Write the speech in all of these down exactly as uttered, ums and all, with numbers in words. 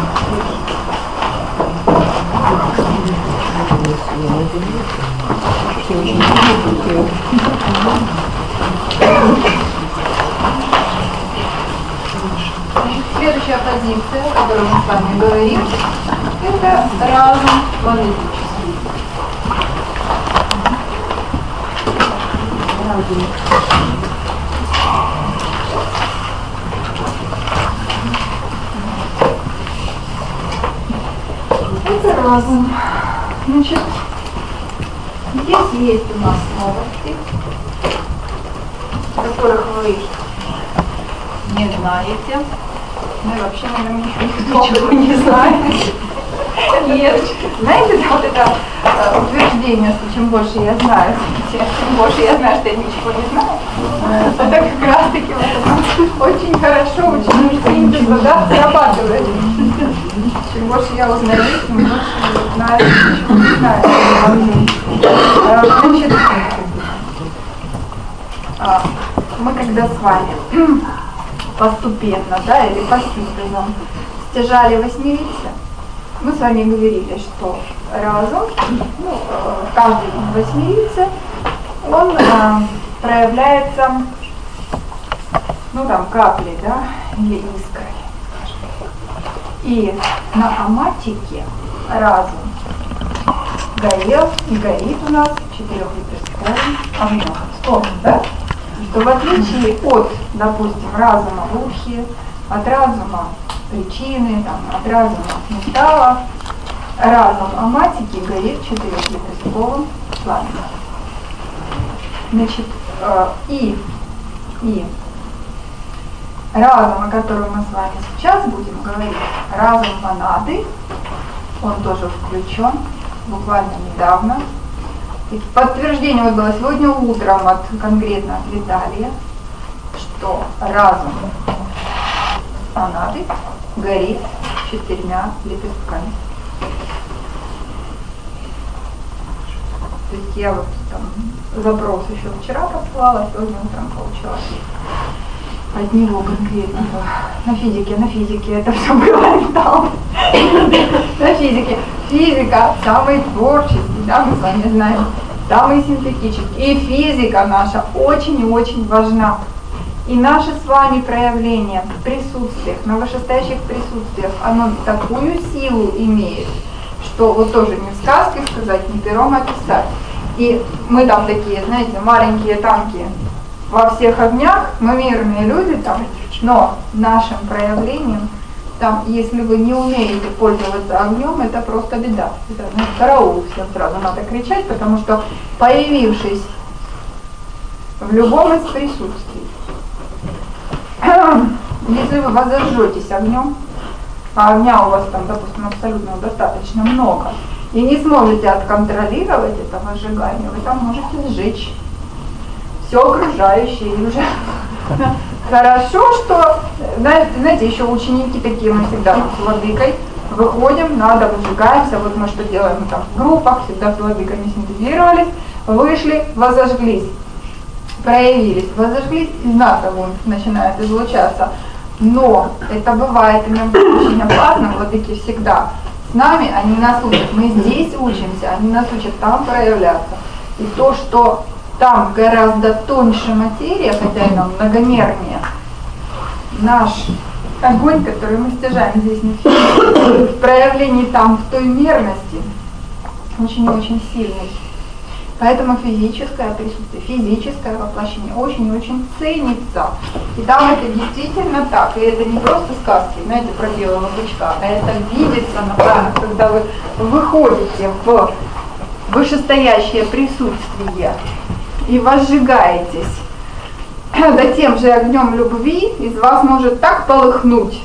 Следующая позиция, о которой мы с вами говорим, это разум монадический. Это разум. Значит, здесь есть у нас новости, которых вы не знаете. Ну и вообще, наверное, ничего не знаете. Нет. Знаете, да, вот это э, утверждение, что чем больше я знаю, тем больше я знаю, что я ничего не знаю. Это как раз таки вот это очень хорошо, очень синтез, да, срабатывает. Чем больше я узнаю, тем больше я знаю, ничего не знаю. Значит, мы когда с вами постепенно, да, или по синтезам стяжали восьмериться, мы с вами говорили, что разум, ну, каждый восьмерице, он э, проявляется, ну там, каплей, да, или искрой. И на аматике разум горел и горит у нас четырехлепестковым огнем. Вспомним, да? Что в отличие от, допустим, разума Будхи, от разума причины, там, от разума металла, разум аматики горит четырехлепестковым пламенем. Значит, э, и, и разум, о котором мы с вами сейчас будем говорить, разум монады, он тоже включен буквально недавно. И подтверждение вот было сегодня утром от конкретно от Виталия, что разум монады горит четырьмя лепестками. То есть я вот там запрос еще вчера послала, сегодня утром получила от него конкретного. На физике, на физике это все было там. На физике. Физика самый творческий, да, мы с вами знаем, самый синтетический. И физика наша очень и очень важна. И наше с вами проявление в присутствиях, на вышестоящих присутствиях, оно такую силу имеет, что вот тоже не в сказке сказать, не пером описать. И мы там такие, знаете, маленькие танки во всех огнях, мы мирные люди там, но нашим проявлением, там, если вы не умеете пользоваться огнем, это просто беда. Это, ну, караул, всем сразу надо кричать, потому что, появившись в любом из присутствий, если вы возожжетесь огнем, а огня у вас там, допустим, абсолютно достаточно много, и не сможете отконтролировать это возжигание, вы там можете сжечь все окружающее. И уже хорошо, что, знаете, еще ученики такие, мы всегда с владыкой выходим, надо, выжигаемся, вот мы что делаем, мы там в группах, всегда с владыками синтезировались, вышли, возожглись, проявились, возожглись, из нас огонь начинает излучаться. Но это бывает иногда очень опасно, владыки всегда с нами, они нас учат, мы здесь учимся, они нас учат там проявляться. И то, что там гораздо тоньше материя, хотя и нам многомернее, наш огонь, который мы стяжаем здесь не в проявлении там в той мерности, очень-очень сильный. Поэтому физическое присутствие, физическое воплощение очень и очень ценится. И там это действительно так. И это не просто сказки, знаете, про белого бычка, а это видится на планах, когда вы выходите в вышестоящее присутствие и возжигаетесь да тем же огнем любви, из вас может так полыхнуть,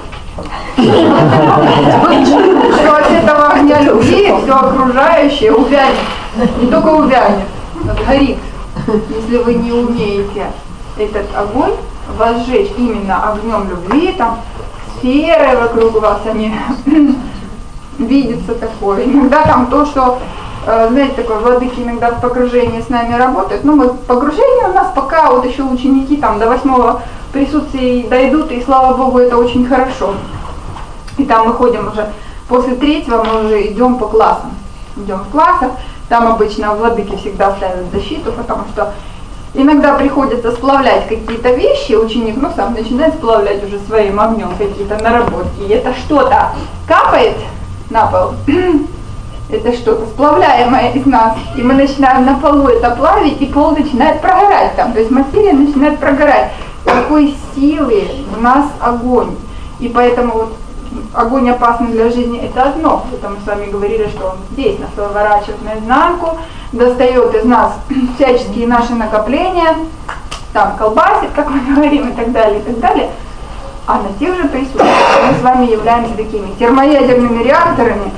что от этого огня любви все окружающее увянет. Не только увянет, но горит, если вы не умеете этот огонь возжечь именно огнем любви, там сферы вокруг вас, они видится такое. Иногда там то, что, знаете, такое, владыки иногда в погружении с нами работают, ну мы погружение у нас пока вот еще ученики там до восьмого присутствия дойдут, и слава Богу, это очень хорошо. И там мы ходим уже, после третьего мы уже идем по классам. Идем в классах, там обычно владыки всегда ставят защиту, потому что иногда приходится сплавлять какие-то вещи, ученик, ну, сам начинает сплавлять уже своим огнем какие-то наработки, и это что-то капает на пол, это что-то сплавляемое из нас, и мы начинаем на полу это плавить, и пол начинает прогорать там, то есть материя начинает прогорать. Какой силы в нас огонь, и поэтому вот огонь опасный для жизни, это одно. Это мы с вами говорили, что он здесь нас выворачивает наизнанку, достает из нас всяческие наши накопления, там колбасит, как мы говорим, и так далее, и так далее. А на тех же присутствует мы с вами являемся такими термоядерными реакторами.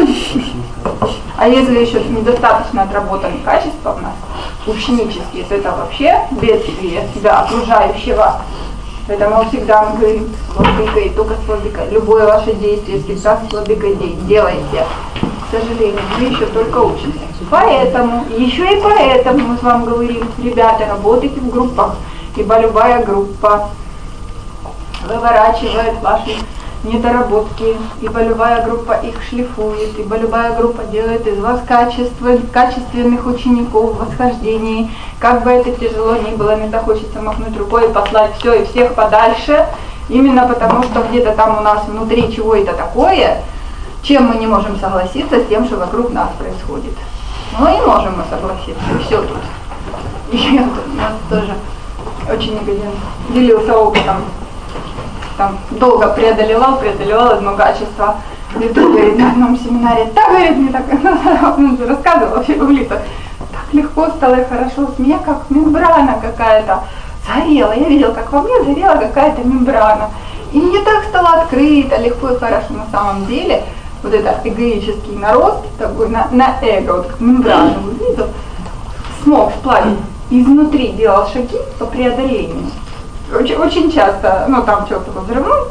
А если еще недостаточно отработаны качества у нас, ученические, то это вообще бедствие для окружающего. Поэтому всегда мы говорим с владыкой, только с владыкой. Любое ваше действие всегда с владыкой делайте. К сожалению, мы еще только учимся. Поэтому, еще и поэтому мы с вами говорим, ребята, работайте в группах, ибо любая группа выворачивает ваши недоработки, ибо любая группа их шлифует, ибо любая группа делает из вас качество, качественных учеников в восхождении. Как бы это тяжело ни было, иногда хочется махнуть рукой и послать все и всех подальше, именно потому что где-то там у нас внутри чего-то такое, чем мы не можем согласиться с тем, что вокруг нас происходит. Ну и можем мы согласиться, и все тут. И у нас тоже очень один делился опытом. Там долго преодолевал, преодолевал одно качество. И вдруг говорит на одном семинаре, так, говорит, мне так, он же рассказывал вообще в лицах, так легко стало и хорошо, с меня как мембрана какая-то сгорела. Я видел, как во мне горела какая-то мембрана. И мне так стало открыто, легко и хорошо на самом деле. Вот это эгоический нарост, такой на, на эго, вот как мембрану увидел, смог сплавить, изнутри делал шаги по преодолению. Очень, очень часто, ну там что-то такое взрывной,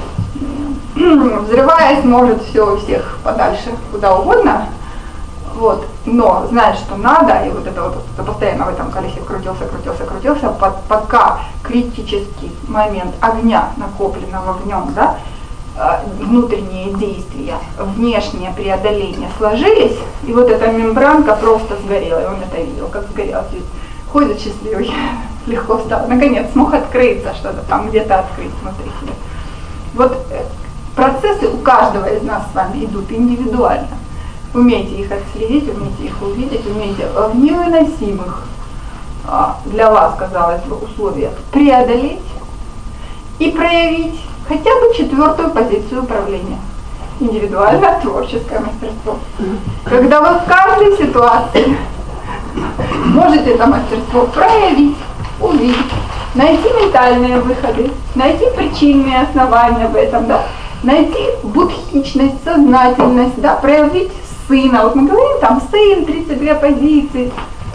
взрываясь, может все всех подальше, куда угодно, вот, но знает, что надо, и вот это вот постоянно в этом колесе крутился, крутился, крутился, под, пока критический момент огня, накопленного в нем, да, внутренние действия, внешнее преодоление сложились, и вот эта мембранка просто сгорела, и он это видел, как сгорел, ходит счастливый. Легко стало, наконец смог открыться, что-то там где-то открыть внутри себя. Вот процессы у каждого из нас с вами идут индивидуально. Умейте их отследить, умейте их увидеть, умейте в невыносимых для вас, казалось бы, условиях преодолеть и проявить хотя бы четвертую позицию управления. Индивидуальное творческое мастерство. Когда вы в каждой ситуации можете это мастерство проявить, увидеть, найти ментальные выходы, найти причинные основания в этом, да, найти будхичность, сознательность, да, проявить сына. Вот мы говорим там сын, тридцать две позиции,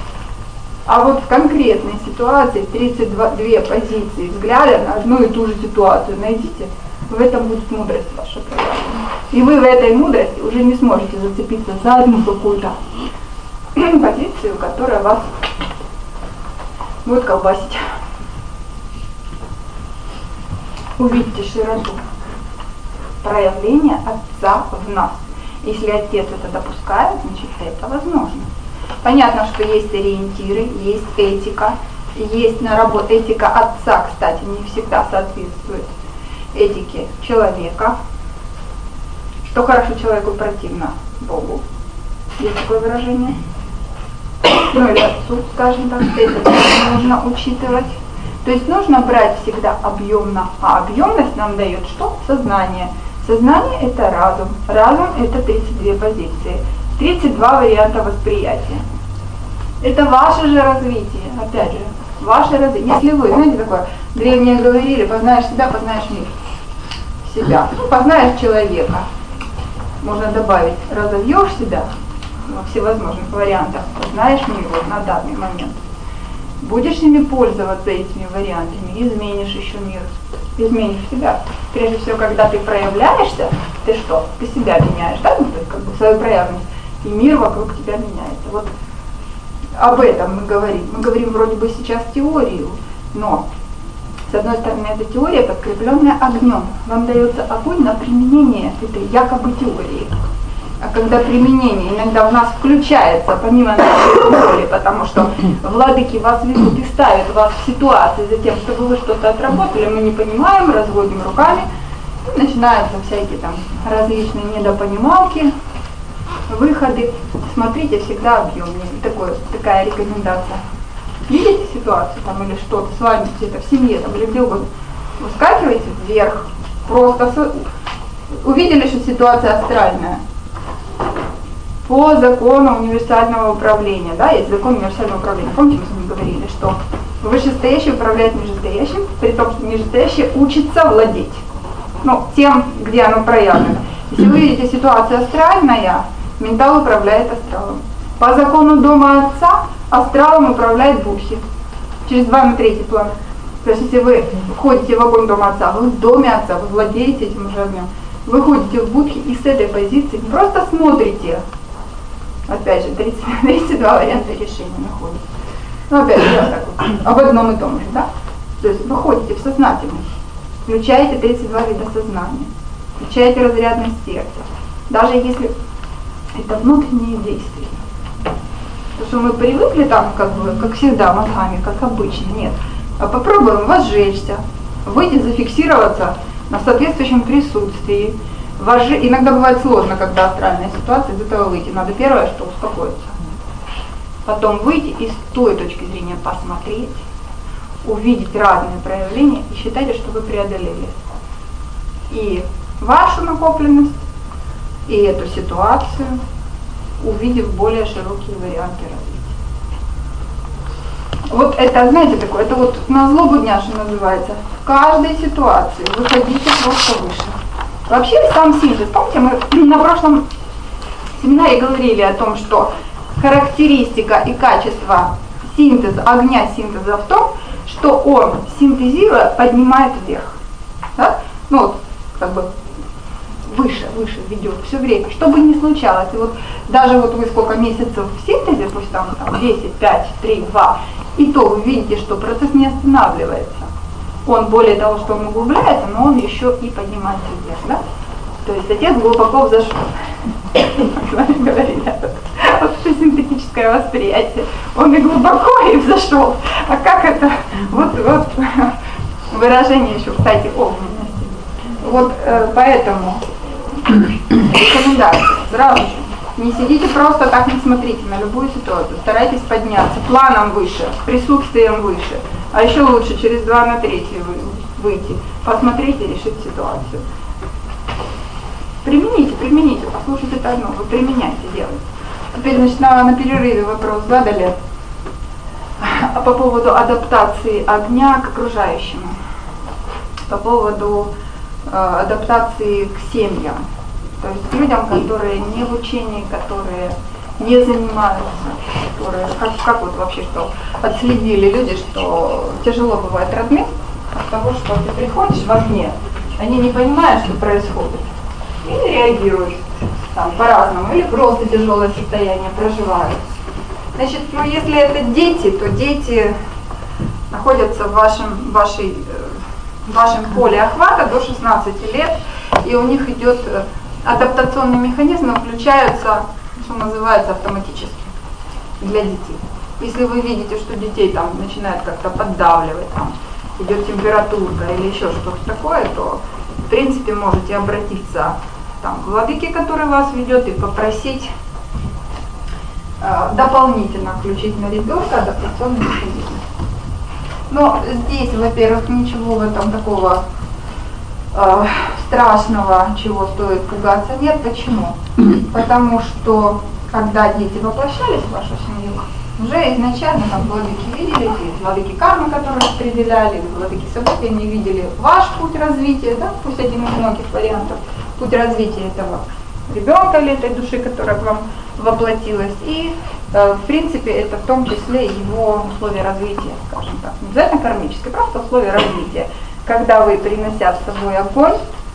а вот в конкретной ситуации тридцать две позиции взгляда на одну и ту же ситуацию найдите, в этом будет мудрость ваша проявлена. И вы в этой мудрости уже не сможете зацепиться за одну какую-то позицию, которая вас будет колбасить. Увидьте широту проявления Отца в нас. Если Отец это допускает, значит это возможно. Понятно, что есть ориентиры, есть этика, есть наработка. Этика Отца, кстати, не всегда соответствует этике человека. Что хорошо человеку, противно Богу. Есть такое выражение? Ну или Отцу, скажем так, это нужно учитывать. То есть нужно брать всегда объемно, а объемность нам дает что? Сознание. Сознание это разум, разум это тридцать две позиции, тридцать два варианта восприятия. Это ваше же развитие, опять же, ваше развитие. Если вы, знаете, такое, древние говорили, познаешь себя, познаешь мир. Себя, ну, познаешь человека. Можно добавить, разовьешь себя во всевозможных вариантах, познаешь мир вот на данный момент. Будешь ими пользоваться, этими вариантами, изменишь еще мир, изменишь себя. Прежде всего, когда ты проявляешься, ты что? Ты себя меняешь, да? Ну, то есть, как бы свою проявленность, и мир вокруг тебя меняется. Вот об этом мы говорим. Мы говорим вроде бы сейчас теорию, но С одной стороны, это теория, подкрепленная огнем. Вам дается огонь на применение этой якобы теории. А когда применение иногда у нас включается, помимо нашей воли, потому что владыки вас ведут и ставят вас в ситуации за тем, чтобы вы что-то отработали, мы не понимаем, разводим руками, и начинаются всякие там различные недопонималки, выходы. Смотрите всегда объемнее. Такое, такая рекомендация. Видите ситуацию там или что-то с вами где-то в семье там, или где угодно, выскакиваете вверх, просто с... увидели, что ситуация астральная. По закону универсального управления, да, есть закон универсального управления. Помните, мы с вами говорили, что вышестоящий управляет нижестоящим, при том, что нижестоящий учится владеть, ну, тем, где оно проявлено. Если вы видите ситуацию астральная, ментал управляет астралом. По закону дома отца астралом управляет Будхи. Через два на третий план. То есть если вы входите в огонь дома отца, вы в доме отца, вы владеете этим уже огнем. Вы ходите в Будхи и с этой позиции не просто смотрите. Опять же, тридцать, тридцать два варианта решения находятся. Ну, опять же, так вот, об одном и том же, да? То есть вы ходите в сознательность, включаете тридцать два вида сознания, включаете разрядность сердца. Даже если это внутренние действия. Потому что мы привыкли там, как бы, как всегда, мозгами, как обычно. Нет. А попробуем возжечься, выйти, зафиксироваться на соответствующем присутствии. Вожи... Иногда бывает сложно, когда астральная ситуация, из этого выйти. Надо первое, что успокоиться. Потом выйти и с той точки зрения посмотреть, увидеть разные проявления и считайте, что вы преодолели и вашу накопленность, и эту ситуацию, увидев более широкие варианты развития. Вот это, знаете, такое, это вот на злобу дня, что называется. В каждой ситуации выходите просто выше. Вообще сам синтез, помните, мы на прошлом семинаре говорили о том, что характеристика и качество синтеза, огня синтеза в том, что он, синтезируя, поднимает вверх. Да? Ну вот, как бы выше, выше ведет все время, что бы ни случалось. И вот даже вот вы сколько месяцев в синтезе, пусть там, там десять, пять, три, два, и то вы видите, что процесс не останавливается. Он более того, что он углубляется, но он еще и поднимается вверх, да? То есть отец глубоко взошел. Мы с вами говорили об этом. Вот это синтетическое восприятие. Он и глубоко, и взошел. А как это? Вот, вот выражение еще, кстати, огненности. Вот э, поэтому рекомендация. Сразу же. Не сидите просто так, не смотрите на любую ситуацию. Старайтесь подняться планом выше, присутствием выше. А еще лучше через два на третий выйти, посмотреть и решить ситуацию. Примените, примените, послушайте это одно, вы применяйте, делайте. Теперь, значит, на, на перерыве вопрос задали а по поводу адаптации огня к окружающему, по поводу э, адаптации к семьям, то есть людям, которые не в учении, которые не занимаются, которые, как, как вот вообще что, отследили люди, что тяжело бывает размер от того, что ты приходишь во сне, они не понимают, что происходит, и реагируют там по-разному, или просто тяжелое состояние проживают. Значит, ну если это дети, то дети находятся в вашем, вашей, в вашем поле охвата до шестнадцати лет, и у них идет адаптационные механизмы, включаются, что называется, автоматически для детей. Если вы видите, что детей там начинает как-то поддавливать, там идет температурка или еще что-то такое, то в принципе можете обратиться там, к владыке, который вас ведет, и попросить э, дополнительно включить на ребенка адаптационный механизм. Но здесь, во-первых, ничего в этом такого э, страшного, чего стоит пугаться, нет. Почему? Потому что когда дети воплощались в вашу семью, уже изначально там владыки видели, и владыки кармы, которые распределяли, владыки событий, они видели ваш путь развития, да, пусть один из многих вариантов, путь развития этого ребенка или этой души, которая к вам воплотилась. И э, в принципе это в том числе его условия развития, скажем так. Не обязательно кармические, просто условия развития. Когда вы, принося с собой огонь,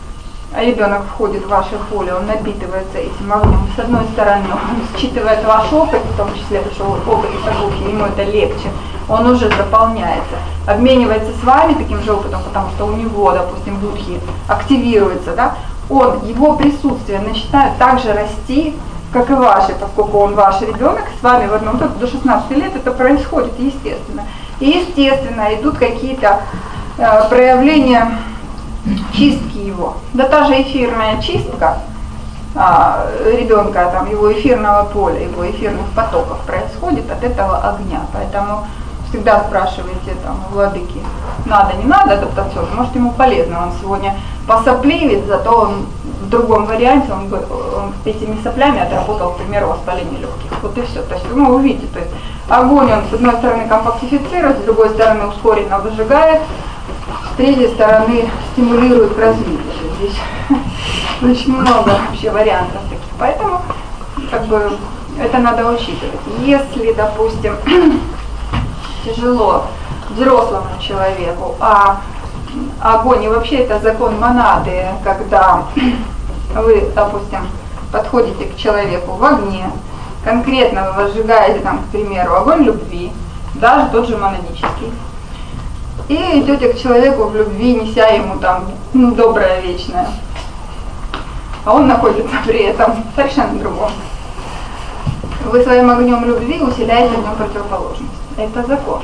а ребенок входит в ваше поле, он напитывается этим огнем. С одной стороны, он считывает ваш опыт, в том числе, потому что опыт Садхгухи, ему это легче, он уже заполняется, обменивается с вами таким же опытом, потому что у него, допустим, будхи активируется, да, он, его присутствие начинает также расти, как и ваше, поскольку он ваш ребенок, с вами в одном токе до шестнадцати лет это происходит естественно. И естественно идут какие-то э, проявления чистки его. Да та же эфирная чистка а, ребенка, там, его эфирного поля, его эфирных потоков происходит от этого огня. Поэтому всегда спрашивайте там, владыки, надо, не надо адаптационно, может ему полезно, он сегодня посопливит, зато он в другом варианте, он, он этими соплями отработал, к примеру, воспаление легких. Вот и все. То есть вы увидите, то есть огонь он с одной стороны компактифицирует, с другой стороны ускоренно выжигает, с третьей стороны стимулирует к развитию. Здесь очень много вообще вариантов таких. Поэтому как бы это надо учитывать. Если, допустим, тяжело взрослому человеку, а огонь и вообще это закон монады, когда вы, допустим, подходите к человеку в огне, конкретно вы возжигаете там, к примеру, огонь любви, даже тот же монадический, и идете к человеку в любви, неся ему там ну, доброе вечное, а он находится при этом совершенно другом. Вы своим огнем любви усиляете в нем противоположность. Это закон.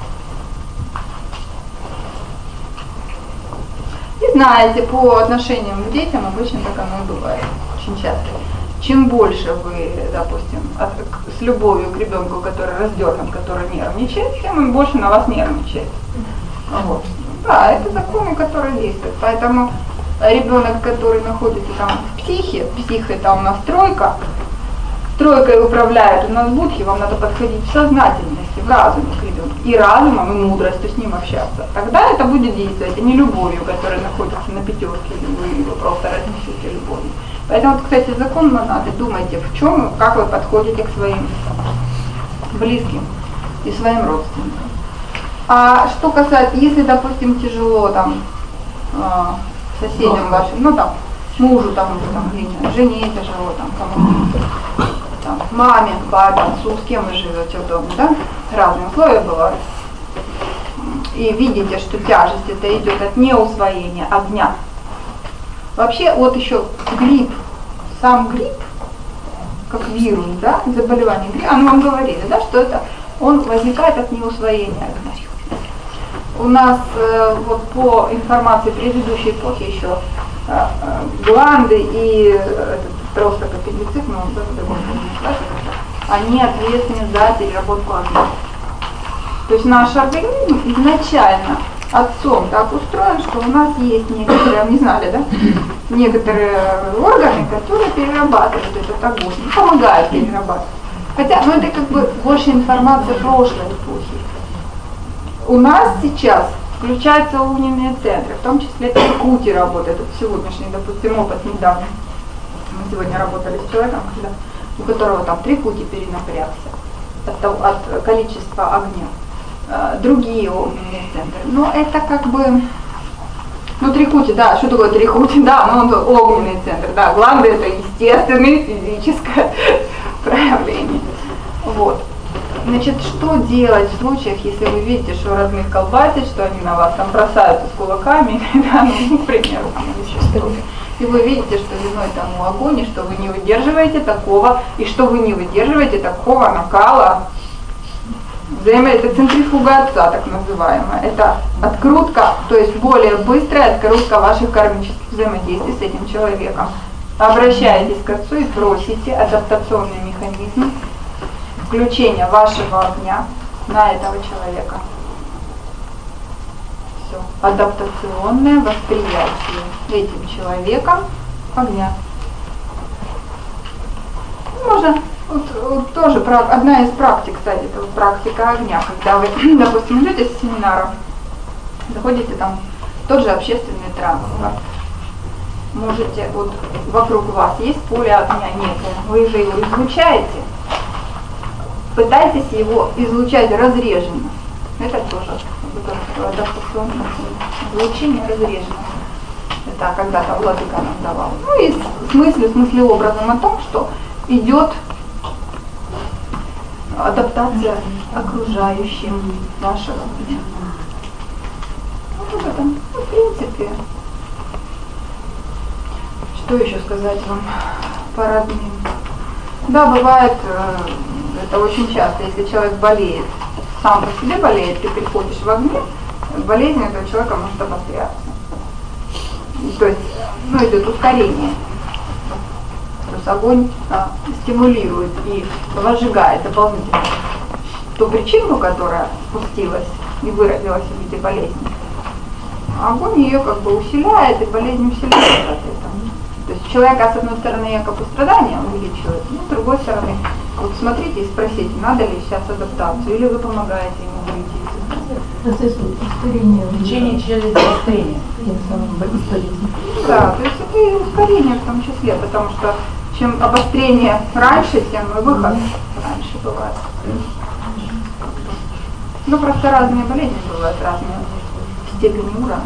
И знаете, по отношениям к детям обычно так оно и бывает, очень часто. Чем больше вы, допустим, от, с любовью к ребенку, который раздернут, который нервничает, тем он больше на вас нервничает. Вот. Да, это законы, которые действуют. Поэтому ребенок, который находится там в психе, псих это у нас тройка, тройкой управляет у нас будхи, вам надо подходить в сознательности, в разуме к ребенку. И разумом, и мудростью с ним общаться. Тогда это будет действовать, а не любовью, которая находится на пятерке, или вы его просто разнесете любовью. Поэтому, вот, кстати, закон монады, думайте, в чем, как вы подходите к своим близким и своим родственникам. А что касается, если, допустим, тяжело там соседям вашим, ну там, мужу там, там лично, жене тяжело, там, кому-то, там, маме, папе, отцу, с кем вы живете в доме, да? Разные условия бывают. И видите, что тяжесть это идет от неусвоения огня. Вообще, вот еще грипп, сам грипп, как вирус, да, заболевание гриппа, оно вам говорили, да, что это, он возникает от неусвоения огня. У нас э, вот по информации предыдущей эпохи еще э, э, гланды и э, этот просто аппендицит, ну, они ответственны за переработку огня. То есть наш организм изначально отцом так устроен, что у нас есть некоторые, не знали, да, некоторые органы, которые перерабатывают этот огонь, помогают перерабатывать. Хотя, ну это как бы больше информация прошлой эпохи. У нас сейчас включаются огненные центры, в том числе в Иркутии работает. Это сегодняшний, допустим, опыт недавно. Мы сегодня работали с человеком, когда, у которого там трикути перенапрягся от, от количества огня. А, другие огненные центры. Но это как бы, ну трикути, да, что такое трикути? Да, ну он огненный центр, да, гланды это естественное физическое проявление. Вот. Значит, что делать в случаях, если вы видите, что родных колбасит, что они на вас там бросаются с кулаками, да, ну, к примеру, и вы видите, что виной тому огонь, и что вы не выдерживаете такого, и что вы не выдерживаете такого накала, взаимо, это центрифуга отца, так называемая, это открутка, то есть более быстрая открутка ваших кармических взаимодействий с этим человеком. Обращаетесь к отцу и просите адаптационный механизм, включение вашего огня на этого человека. Все. Адаптационное восприятие этим человеком огня. Можно, вот, вот тоже одна из практик, кстати, это вот практика огня, когда вы, допустим, идете с семинара, заходите там в тот же общественный транспорт, можете, вот вокруг вас есть поле огня некое, вы же его излучаете, пытайтесь его излучать разреженно. Это тоже адаптационное излучение разрежено. это когда-то владыка нам давал. Ну и в смысле, в смысле образом о том, что идет адаптация окружающим вашего пути. Вот об этом, ну, в принципе. Что еще сказать вам по родным? Да, бывает, это очень часто, если человек болеет, сам по себе болеет, ты приходишь в огне, болезнь этого человека может обостряться. То есть, ну, идет ускорение. То есть огонь а, стимулирует и возжигает дополнительно ту причину, которая спустилась и выразилась в виде болезни. Огонь ее как бы усиляет, и болезнь усиляется от этого. То есть человека, с одной стороны, якобы страдания увеличивает, но с другой стороны, вот смотрите и спросите, надо ли сейчас адаптацию, или вы помогаете ему выйти из процесс ускорения. Лечение через ускорение. Да, то есть это и ускорение в том числе, потому что чем обострение раньше, тем и выход раньше бывает. Ну, просто разные болезни бывают, разные степени уровня.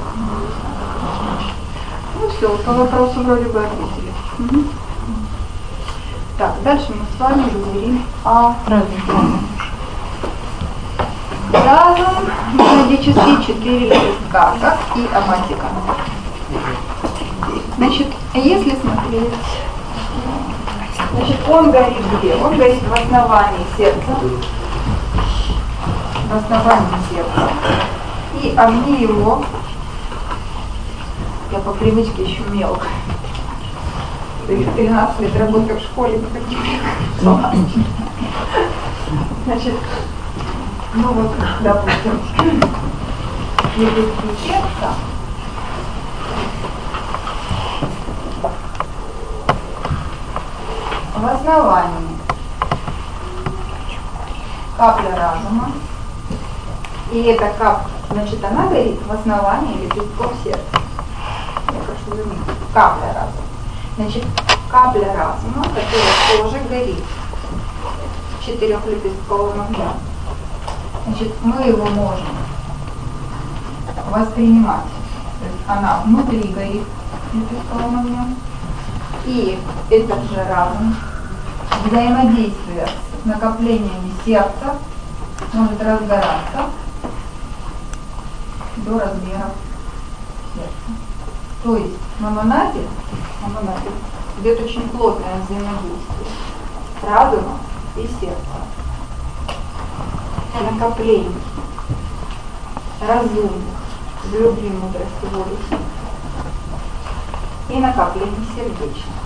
Ну все, по вопросу вроде бы ответили. Угу. Так, дальше мы с вами говорим о разуме. Разум, методические четыре лепестка, как и аматика. Значит, если смотреть, значит, он горит где? Он горит в основании сердца. В основании сердца. И огни его, я по привычке еще мелко. тринадцать лет работаю в школе, значит, ну вот, допустим, лепестки сердца. В основании капля разума. И эта капля, значит, она горит в основании лепестков сердца. Я прошу заметить, капля разума. Значит, капля разума, которая тоже горит в четырехлепестковом огне. Значит, мы его можем воспринимать. То есть она внутри горит лепестковым огнем. И этот же разум, взаимодействуя с накоплениями сердца, может разгораться до размера сердца. То есть на монаде, на монаде идет очень плотное взаимодействие разума и сердца. Накоплений разумных в любви, мудрости, воли и накоплений сердечных.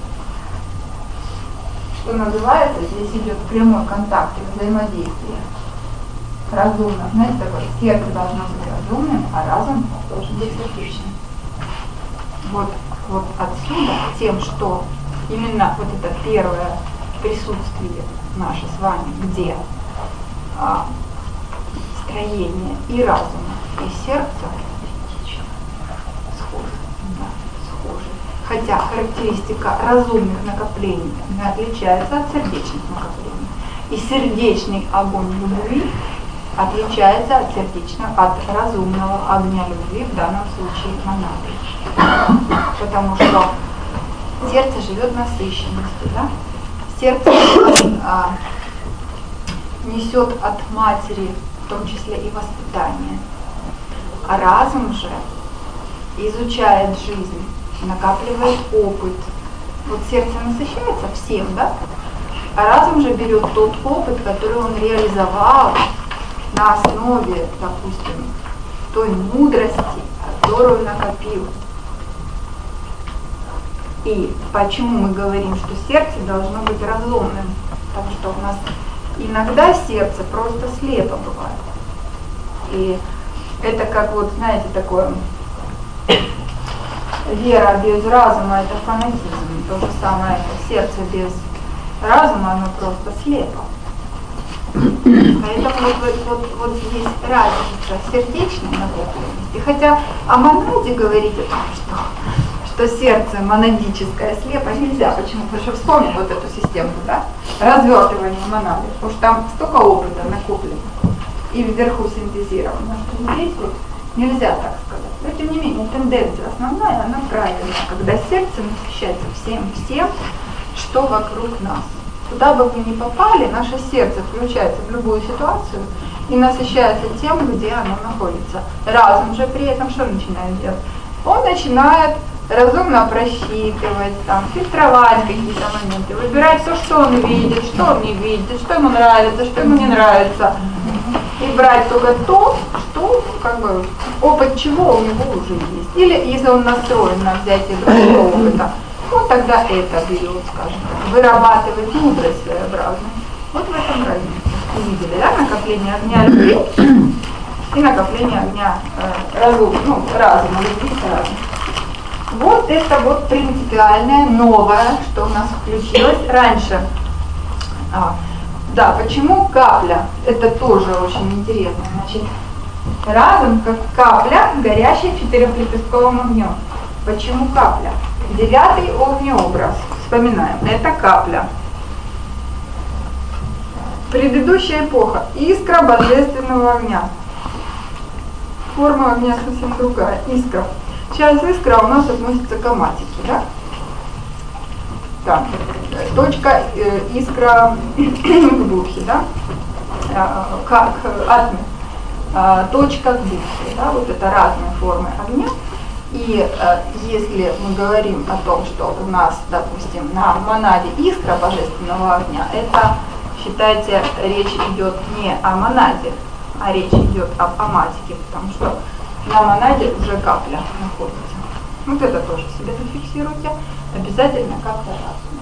Что называется, здесь идет прямой контакт и взаимодействие разумно. Знаете, такое, сердце должно быть разумным, а разум должен быть сердечным. Вот, вот отсюда, тем, что именно вот это первое присутствие наше с вами, где а, строение и разума, и сердца схожи, да, схожи. Хотя характеристика разумных накоплений не отличается от сердечных накоплений. И сердечный огонь любви отличается от сердечного, от разумного огня любви, в данном случае монады. Потому что сердце живет насыщенностью, да? Сердце а, несет от матери, в том числе и воспитание. А разум же изучает жизнь, накапливает опыт. Вот сердце насыщается всем, да? А разум же берет тот опыт, который он реализовал на основе, допустим, той мудрости, которую накопил. И почему мы говорим, что сердце должно быть разумным? Потому что у нас иногда сердце просто слепо бывает. И это как вот, знаете, такое, вера без разума — это фанатизм. То же самое, это сердце без разума, оно просто слепо. Поэтому вот, вот, вот, вот здесь разница сердечной накопленности. Хотя о монаде говорить о том, что, что сердце монадическое слепо нельзя. Почему? Потому что вспомним вот эту систему, да? Развертывание монады. Потому что там столько опыта накоплено и вверху синтезировано, что здесь вот Нельзя так сказать. Но тем не менее, тенденция основная, она правильная, когда сердце насыщается всем, всем, что вокруг нас. Куда бы вы ни попали, наше сердце включается в любую ситуацию и насыщается тем, где оно находится. Разум же при этом что начинает делать? Он начинает разумно просчитывать, там, фильтровать какие-то моменты, выбирать то, что он видит, что он не видит, что ему нравится, что ему не нравится. И брать только то, что, как бы, опыт чего у него уже есть. Или если он настроен на взятие другого опыта, вот тогда это берет, скажем так, вырабатывает мудрость своеобразную. Вот в этом разница. Увидели, да, накопление огня любви и накопление огня э, разума, ну, разума, любви с разумом. Вот это вот принципиальное, новое, что у нас включилось раньше. А, да, почему капля? Это тоже очень интересно. Значит, разум как капля, горящая четырехлепестковым огнем. Почему капля? Девятый огнеобраз. Вспоминаем. Это капля. Предыдущая эпоха. Искра божественного огня. Форма огня совсем другая. Искра. Сейчас искра у нас относится к аматике, да? Да. Точка э, искра к будхе, да? К, к атме. А, точка к будхе, да? Вот это разные формы огня. И э, если мы говорим о том, что у нас, допустим, на монаде искра божественного огня, это, считайте, речь идет не о монаде, а речь идет об аматике, потому что на монаде уже капля находится. Вот это тоже себе зафиксируйте. Обязательно капля разума.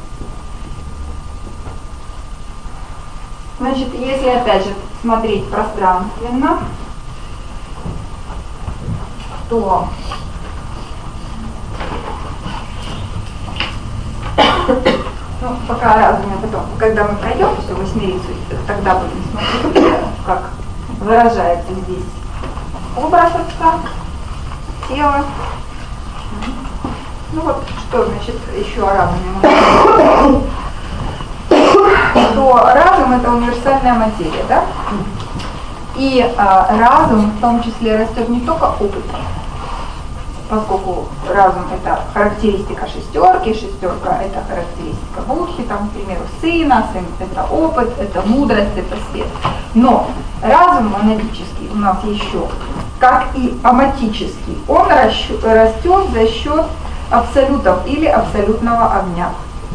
Значит, если опять же смотреть пространственно, то ну, пока разуме, потом, когда мы пройдем всю восьмерицу, тогда будем смотреть, как выражается здесь образ отца, тело. Ну вот, что значит еще о разуме? Что разум — это универсальная материя, да? И а, разум в том числе растет не только опытом, поскольку разум — это характеристика шестерки, шестерка — это характеристика будхи, там, к примеру, сына, сын — это опыт, это мудрость, это свет. Но разум аналитический у нас еще, как и аматический, он растет за счет абсолютов или абсолютного огня.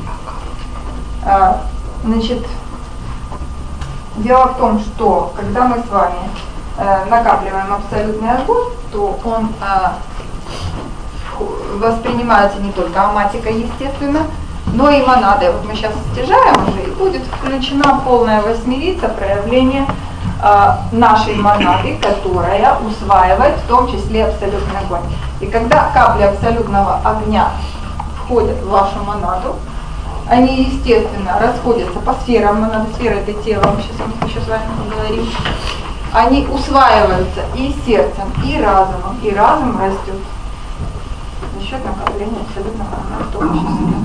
А, значит, дело в том, что когда мы с вами э, накапливаем абсолютный огонь, то он э, воспринимается не только аматикой, естественно, но и монадой. Вот мы сейчас стяжаем уже, и будет включена полная восьмерица проявления э, нашей монады, которая усваивает в том числе абсолютный огонь. И когда капли абсолютного огня входят в вашу монаду, они, естественно, расходятся по сферам монады. Сфера — это тело, мы сейчас, мы сейчас с вами поговорим. Они усваиваются и сердцем, и разумом, и разум растет за счет накопления абсолютного огня в том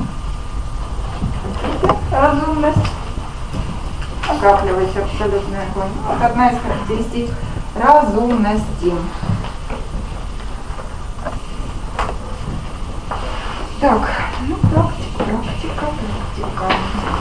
числе. Разумность. Накапливайте абсолютный огонь. Вот одна из характеристик разумности. Так, ну практика, практика, практика.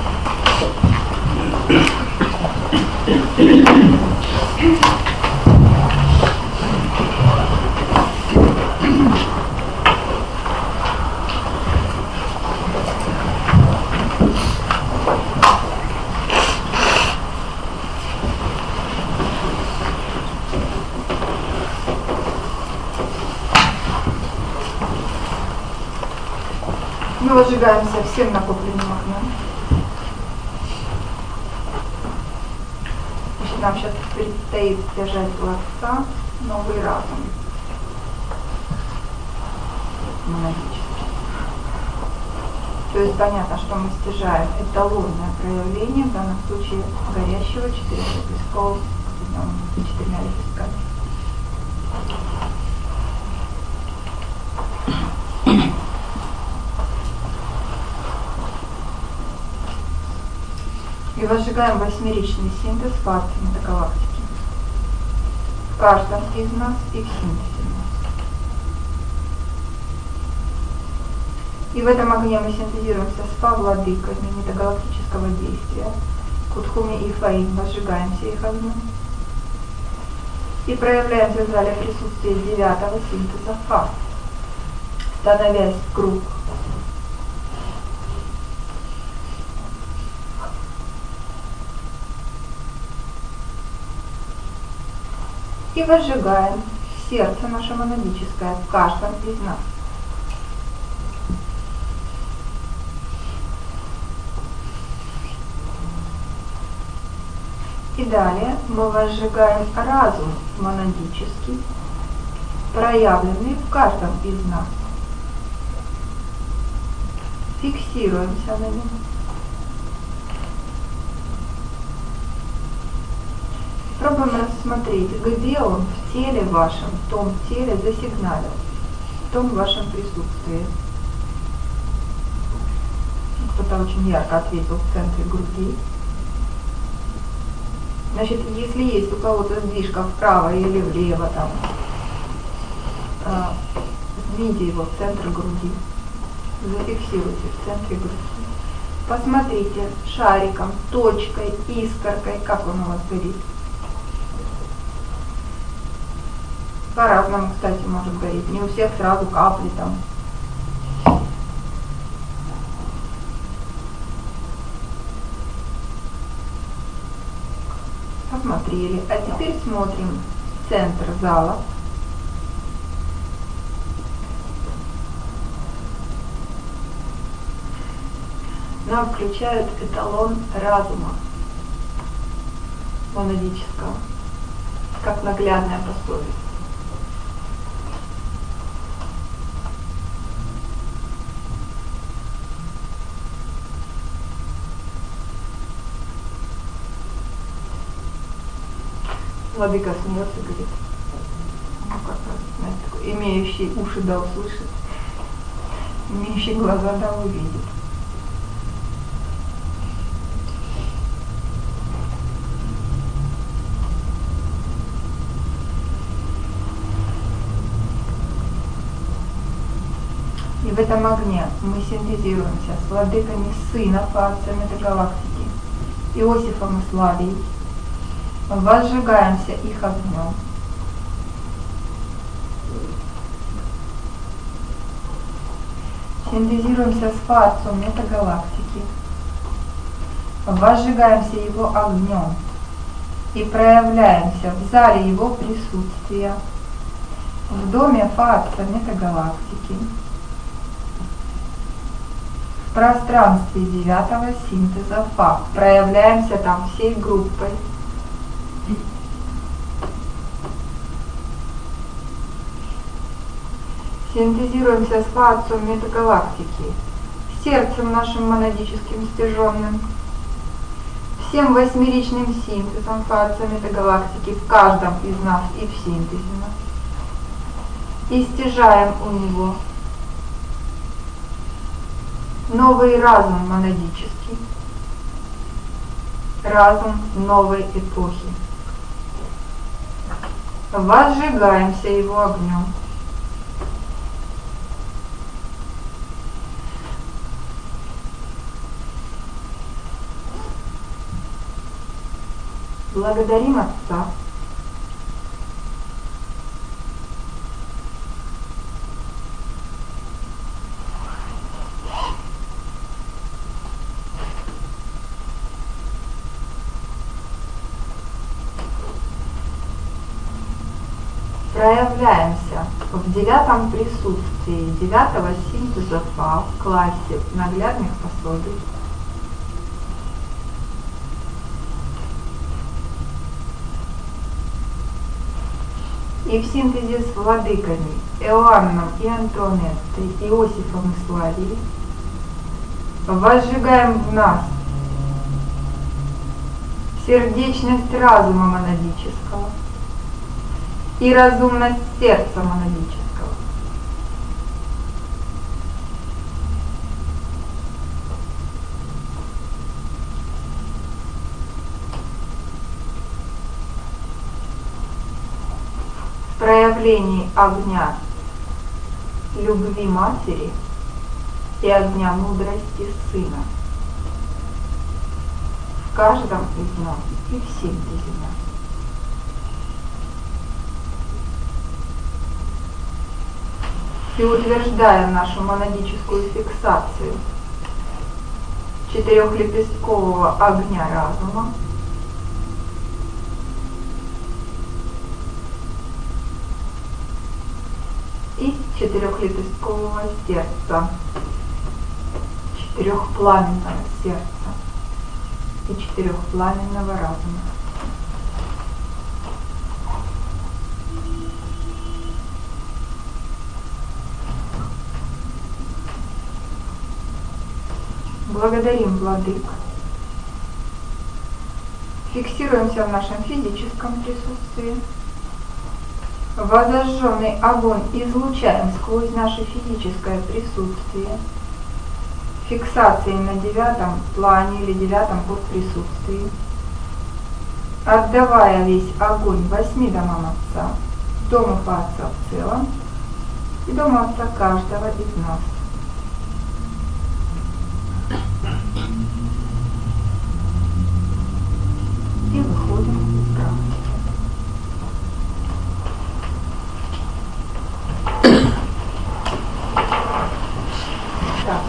Мы возжигаемся всем накопленным огнем. Значит, нам сейчас предстоит держать Творца, новый разум. Монадический. То есть понятно, что мы стяжаем эталонное проявление, в данном случае горящего четырехлепесткового огнем, четырьмя лепестками. И возжигаем восьмеричный синтез в атоме до галактики. каждом из нас и в синтезе нас. И в этом огне мы синтезируемся с владыками метагалактического действия, Кутхуми и Фаим, возжигаемся их огнем. И проявляемся в зале присутствия девятого синтеза Фа, становясь в круг. И возжигаем сердце наше монадическое в каждом из нас. И далее мы возжигаем разум монадический, проявленный в каждом из нас. Фиксируемся на нем. Пробуем рассмотреть, где он в теле вашем, в том теле засигналил, в том вашем присутствии. Кто-то очень ярко ответил в центре груди. Значит, если есть у кого-то сдвижка вправо или влево, там, э, сдвиньте его в центр груди, зафиксируйте в центре груди. Посмотрите шариком, точкой, искоркой, как он у вас горит. По-разному, кстати, может гореть. Не у всех сразу капли там. Посмотрели. А теперь смотрим центр зала. Нам включают эталон разума монадического, как наглядное пособие. Владыка смеется и говорит, ну как раз, знаете, такой, имеющий уши да услышит, имеющий глаза да увидит. И в этом огне мы синтезируемся с владыками сына Фа метагалактики, Иосифом и Славией, возжигаемся их огнем. Синтезируемся с Фа метагалактики, возжигаемся его огнем и проявляемся в зале его присутствия, в доме Фа метагалактики, в пространстве девятого синтеза Фа. Проявляемся там всей группой. Синтезируемся с Фа метагалактики, сердцем нашим монадическим стяженным, всем восьмеричным синтезом Фа метагалактики в каждом из нас и в синтезе нас. И стяжаем у него новый разум монадический, разум новой эпохи. Возжигаемся его огнем. Благодарим Отца. Проявляемся в девятом присутствии девятого синтеза Фа в классе наглядных пособий. И в синтезе с владыками Иоанном и Антуанеттой, Иосифом и Славией возжигаем в нас сердечность разума монадического и разумность сердца монадического. проявлений огня любви матери и огня мудрости сына в каждом из нас и в синтезе нас. И утверждаем нашу монадическую фиксацию четырехлепесткового огня разума и четырехлепесткового сердца, четырехпламенного сердца и четырехпламенного разума. Благодарим владык. Фиксируемся в нашем физическом присутствии. Возожженный огонь излучаем сквозь наше физическое присутствие. Фиксацией на девятом плане или девятом подприсутствии. Отдавая весь огонь восьми домам Отца, Дому Отца в целом и Дому Отца каждого из нас. И выходим из практики. Так.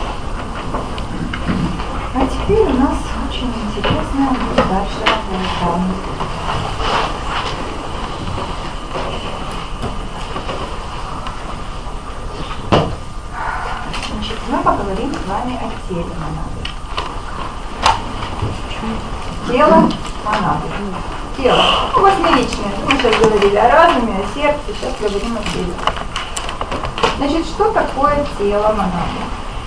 А теперь у нас очень интересная будет дальше работа. Значит, мы поговорим с вами о теле монады. Тело монады. Тело. Ну, восьмеричное. Мы сейчас говорили о разуме, о сердце, сейчас говорим о теле. Значит, что такое тело монады?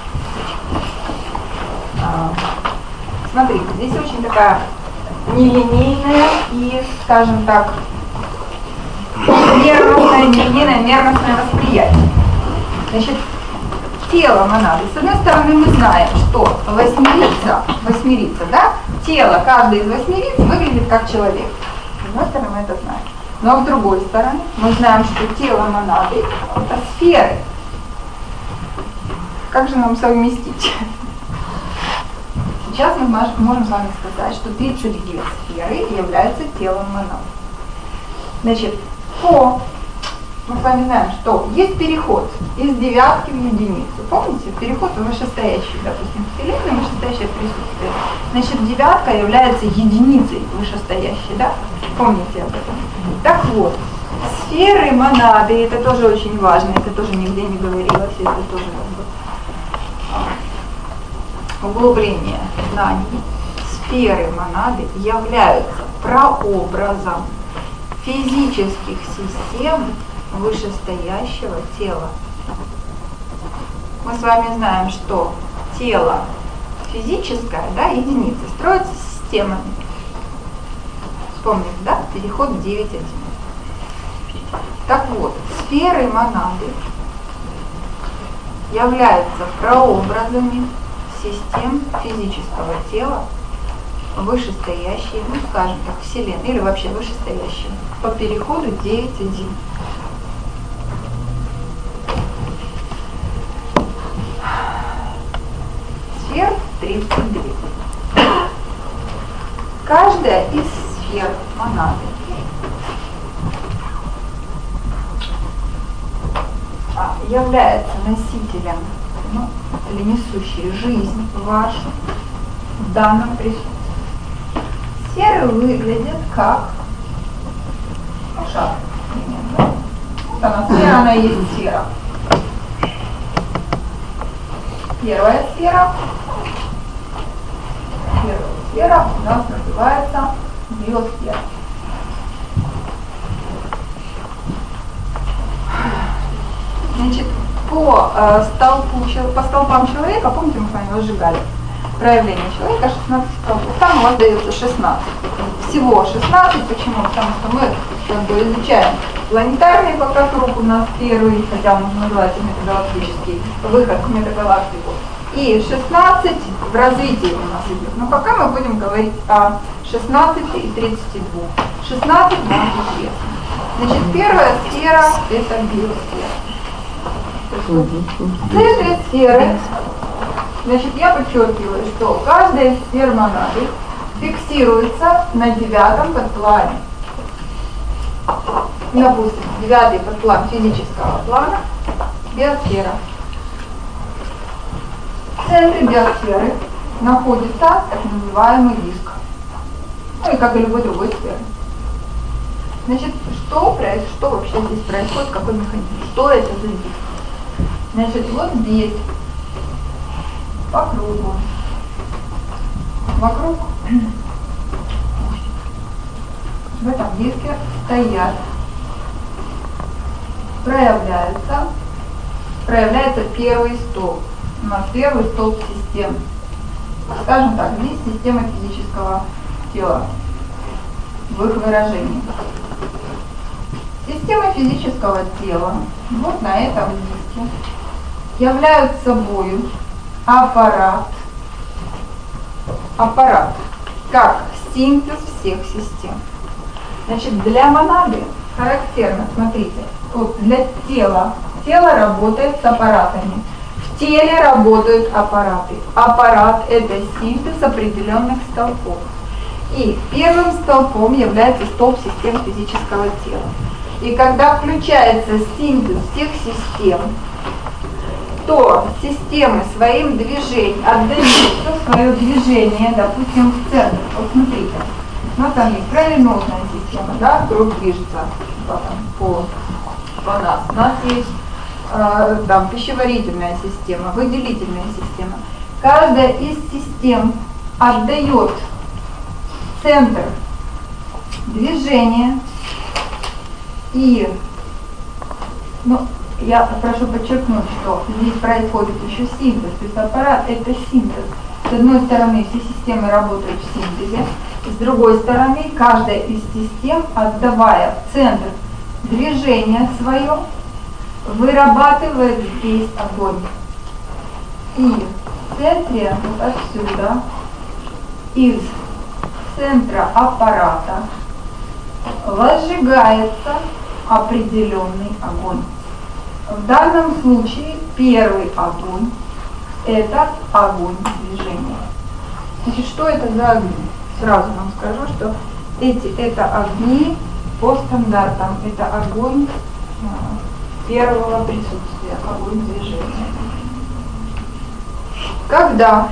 А, смотрите, здесь очень такая нелинейная и, скажем так, мерностное, нелинейное, мерностное восприятие. Значит, тело монады. С одной стороны, мы знаем, что восьмерица, восьмерица, да, тело каждой из восьмериц выглядит как человек. С одной стороны, мы это знаем. Но с другой стороны, мы знаем, что тело монады – это сферы. Как же нам совместить? Сейчас мы можем с вами сказать, что тридцать две сферы являются телом монады. Значит, по мы с вами знаем, что есть переход из девятки в единицу. Помните? Переход в вышестоящий, допустим, Вселенной, вышестоящее присутствие. Значит, девятка является единицей вышестоящей, да? Помните об этом? Так вот, сферы монады, это тоже очень важно, это тоже нигде не говорилось, это тоже углубление знаний. Сферы монады являются прообразом физических систем вышестоящего тела. Мы с вами знаем, что тело физическое, да, единицы, строится системами. Вспомните, да, переход в девять один. Так вот, сферы монады являются прообразами систем физического тела вышестоящей, ну скажем так, Вселенной, или вообще вышестоящей, по переходу девять один. Сфер тридцать две. Каждая из сфер монады является носителем, ну, или несущей жизнь вашу в данном присутствии. Сферы выглядят как ну, шар, да? Вот она, сфера, она и есть сфера. Первая сфера. Первая сфера у нас называется биосфера. Значит, по, э, столпу, по столпам человека, помните, мы с вами разжигали проявление человека, шестнадцать столпов. Там у вас дается шестнадцать. Всего шестнадцать. Почему? Потому что мы как бы изучаем планетарный пока круг у нас первый, хотя он называется метагалактический, выход к метагалактику. И шестнадцать в развитии у нас идет. Но пока мы будем говорить о шестнадцати и тридцати двух. шестнадцать нам известно. Значит, первая сфера – это биосфера. В центре сферы, значит, я подчеркиваю, что каждая из сфер монады фиксируется на девятом подплане. Допустим, девятый подплан физического плана – биосфера. В центре биосферы находится так называемый диск. Ну и как и любой другой сферы. Значит, что, что вообще здесь происходит, какой механизм? Что это за диск? Значит, вот здесь, по кругу, вокруг, в этом диске стоят, проявляется, проявляется первый столб. У нас первый столб систем. Скажем так, здесь система физического тела в их выражении. Система физического тела вот на этом диске являют собой аппарат, аппарат, как синтез всех систем. Значит, для монады характерно, смотрите, вот для тела, тело работает с аппаратами, в теле работают аппараты. Аппарат – это синтез определенных столпов. И первым столпом является столб систем физического тела. И когда включается синтез всех систем, то системы своим движением отдают все свое движение, допустим, в центр. Вот смотрите, ну там есть кровеносная система, да, кровь движется по, по, по нас. У нас есть э, там пищеварительная система, выделительная система. Каждая из систем отдает центр движения и, ну, я прошу подчеркнуть, что здесь происходит еще синтез, то есть аппарат – это синтез. С одной стороны, все системы работают в синтезе, с другой стороны, каждая из систем, отдавая в центр движения свое, вырабатывает здесь огонь. И в центре, вот отсюда, из центра аппарата возжигается определенный огонь. В данном случае первый огонь – это огонь движения. Значит, что это за огни? Сразу вам скажу, что эти это огни по стандартам. Это огонь первого присутствия, огонь движения. Когда,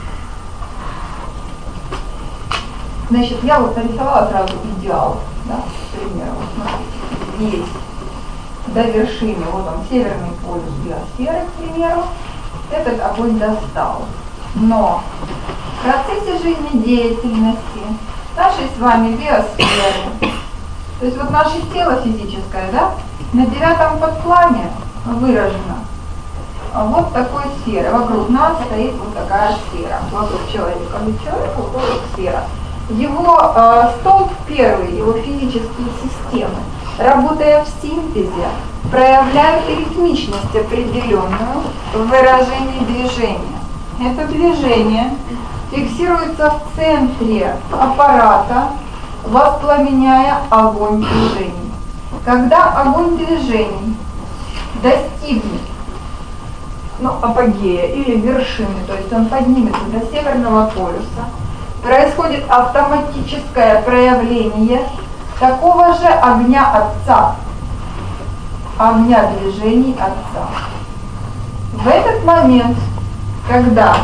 значит, я вот нарисовала сразу идеал, да, к примеру, вот смотрите, здесь до вершины, вот он, северный полюс биосферы, к примеру, этот огонь достал. Но в процессе жизнедеятельности нашей с вами биосферы, то есть вот наше тело физическое, да, на девятом подплане выражено вот такой сферы. Вокруг нас стоит вот такая сфера, вокруг человека. Ведь человек вокруг сфера. Его э, столб первый, его физические системы, работая в синтезе, проявляют ритмичность определенную в выражении движения. Это движение фиксируется в центре аппарата, воспламеняя огонь движений. Когда огонь движений достигнет, ну, апогея или вершины, то есть он поднимется до Северного полюса, происходит автоматическое проявление такого же огня Отца, огня движений Отца. В этот момент, когда,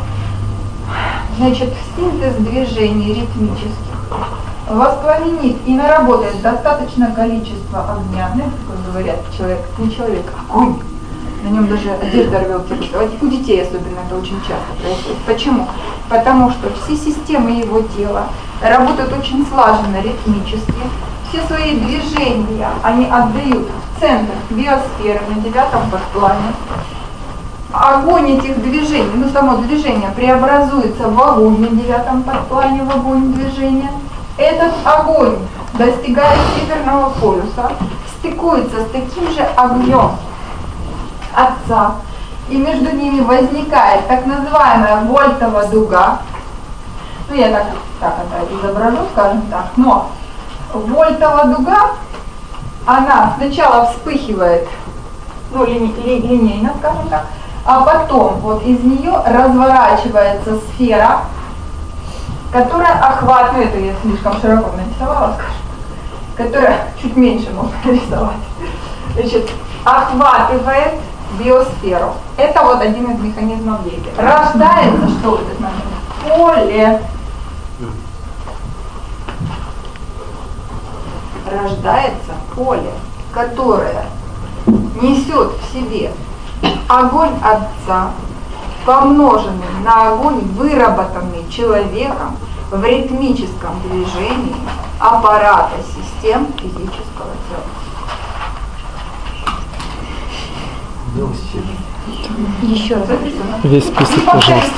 значит, синтез движений ритмических воспламенит и наработает достаточное количество огня, знаете, как говорят, человек, не человек, а огонь, на нем даже одежда рвется. У детей особенно это очень часто происходит. Почему? Потому что все системы его тела работают очень слаженно, ритмически. Все свои движения они отдают в центр биосферы на девятом подплане. Огонь этих движений, ну само движение преобразуется в огонь на девятом подплане, в огонь движения. Этот огонь, достигая Северного полюса, стыкуется с таким же огнем Отца, и между ними возникает так называемая вольтова дуга. Ну, я так, так это изображу, скажем так, но вольтова дуга она сначала вспыхивает, ну, ли, ли, линейно, скажем так, а потом вот из нее разворачивается сфера, которая охватывает, это я слишком широко нарисовала, скажем, которая чуть меньше можно нарисовать, значит, охватывает биосферу. Это вот один из механизмов действия. Рождается что в этот момент? Поле. Рождается поле, которое несет в себе огонь Отца, помноженный на огонь, выработанный человеком в ритмическом движении аппарата систем физического тела. Еще раз. Весь список, пожалуйста.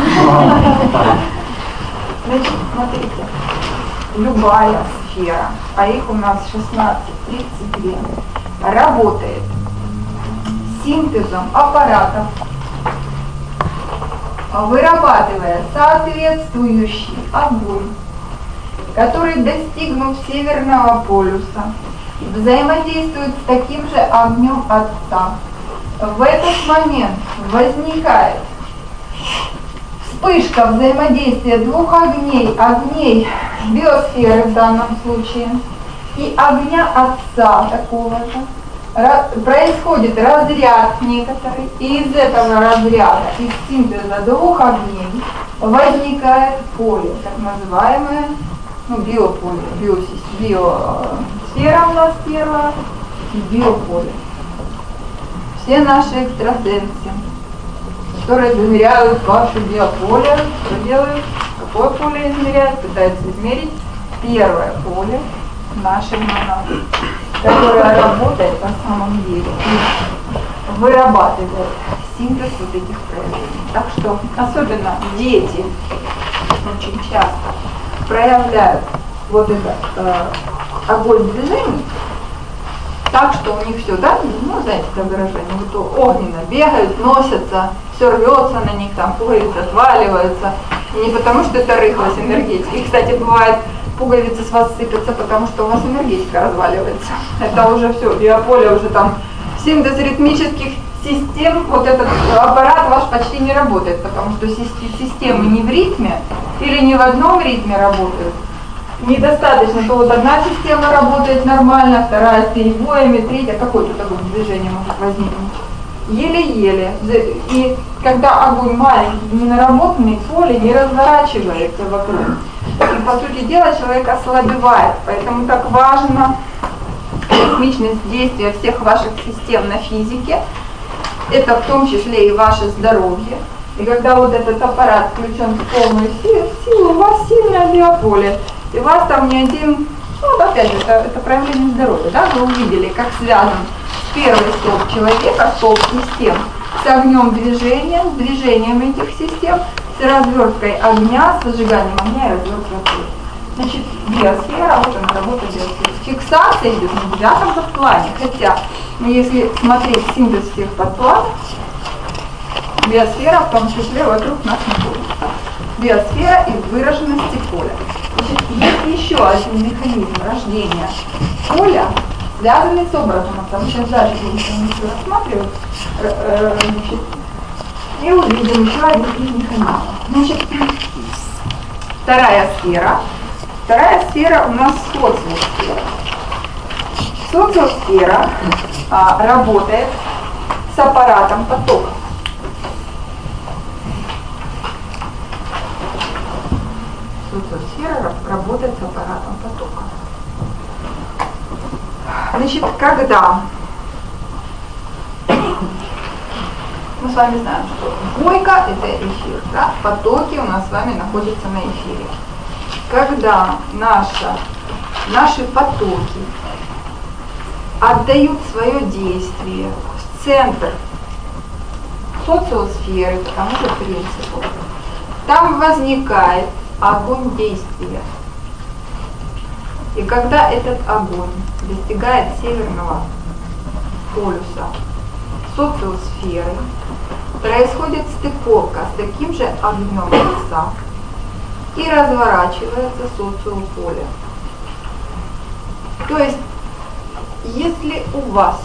Значит, смотрите, любая сфера, а их у нас шестнадцать тридцать две, работает синтезом аппаратов, вырабатывая соответствующий огонь, который, достигнув Северного полюса, взаимодействует с таким же огнем Отца. В этот момент возникает вспышка взаимодействия двух огней, огней биосферы в данном случае, и огня Отца такого же. Происходит разряд некоторый, и из этого разряда, из синтеза двух огней, возникает поле, так называемое, ну, биополе, биосфера у нас первая, и биополе. Все наши экстрасенсы, которые измеряют ваше биополе, что делают? Какое поле измеряют? Пытаются измерить первое поле нашей монады, которое работает на самом деле и вырабатывает синтез вот этих проявлений. Так что особенно дети очень часто проявляют вот этот э, огонь движений, так что у них все, да, ну, знаете, это выражение, вот то огненно бегают, носятся, все рвется на них, там пуговицы отваливаются. И не потому, что это рыхлость энергетики. И, кстати, бывает, пуговицы с вас сыпятся, потому что у вас энергетика разваливается. Это уже все, биополе уже там, синтез ритмических систем, вот этот аппарат ваш почти не работает, потому что системы не в ритме или не в одном ритме работают. Недостаточно, то вот одна система работает нормально, вторая с перебоями, третья, какое-то такое движение может возникнуть. Еле-еле. И когда огонь маленький, ненаработанный, поле не разворачивается вокруг. И, по сути дела, человек ослабевает. Поэтому так важно ритмичность действия всех ваших систем на физике. Это в том числе и ваше здоровье. И когда вот этот аппарат включен в полную силу, силу у вас сильное биополе. И у вас там не один, ну опять же, это, это проявление здоровья, да, вы увидели, как связан первый столб человека, столб систем, с огнем движения, с движением этих систем, с разверткой огня, с зажиганием огня и разверткой огня. Значит, биосфера, вот она работа биосферы. Фиксация идет на девятом подплане, хотя, если смотреть синтез всех подпланов, биосфера в том числе вокруг нас находится. Биосфера и выраженности поля. Значит, есть еще один механизм рождения поля, связанный с образом. Мы сейчас дальше будем все рассматривать. Значит, и увидим еще один из механизмов. Значит, вторая сфера. Вторая сфера у нас социосфера. Социосфера а, работает с аппаратом потока. Социосфера работает с аппаратом потока. Значит, когда мы с вами знаем, что двойка это эфир, да? Потоки у нас с вами находятся на эфире. Когда наша, наши потоки отдают свое действие в центр социосферы, по тому же принципу, там возникает огонь действия. И когда этот огонь достигает северного полюса социосферы, происходит стыковка с таким же огнем Отца и разворачивается социополе. То есть Если у вас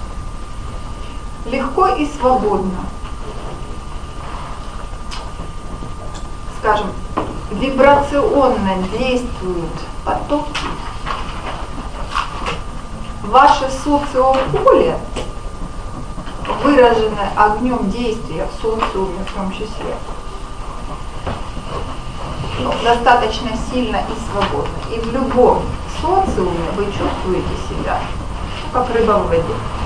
легко и свободно, скажем, вибрационно действуют потоки, ваше социополе, выраженное огнем действия в социуме в том числе, ну, достаточно сильно и свободно. И в любом социуме вы чувствуете себя как рыба в воде.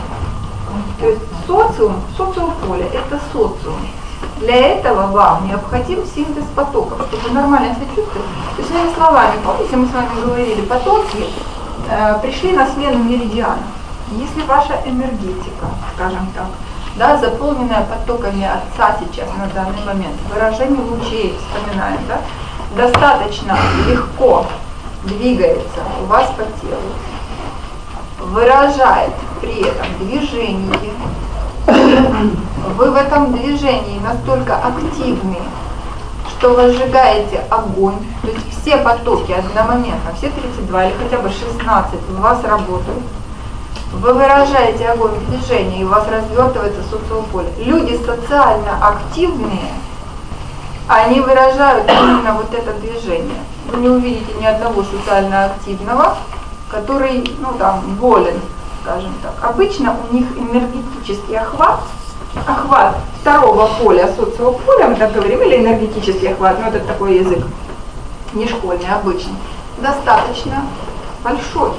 То есть социум, социополе – это социум. Для этого вам необходим синтез потоков, чтобы нормально себя чувствовать. То есть, иными словами, помните, мы с вами говорили, потоки э, пришли на смену меридиана. Если ваша энергетика, скажем так, да, заполненная потоками Отца сейчас на данный момент, выражение лучей, вспоминаем, да, достаточно легко двигается у вас по телу, выражает при этом движение, вы в этом движении настолько активны, что вы сжигаете огонь, то есть все потоки одномоментно, все тридцать два или хотя бы шестнадцать у вас работают, вы выражаете огонь в движении, и у вас развертывается социополе. Люди социально активные, они выражают именно вот это движение. Вы не увидите ни одного социально активного, который, ну там, волен, скажем так. Обычно у них энергетический охват, охват второго поля социополя, мы так говорим, или энергетический охват, ну это такой язык, не школьный, обычный, достаточно большой.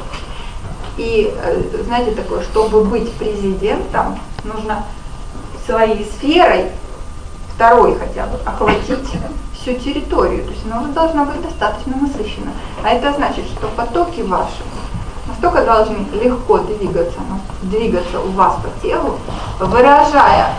И, знаете, такое, чтобы быть президентом, нужно своей сферой, второй хотя бы, охватить всю территорию. То есть она должна быть достаточно насыщена. А это значит, что потоки ваши настолько должны легко двигаться, двигаться у вас по телу, выражая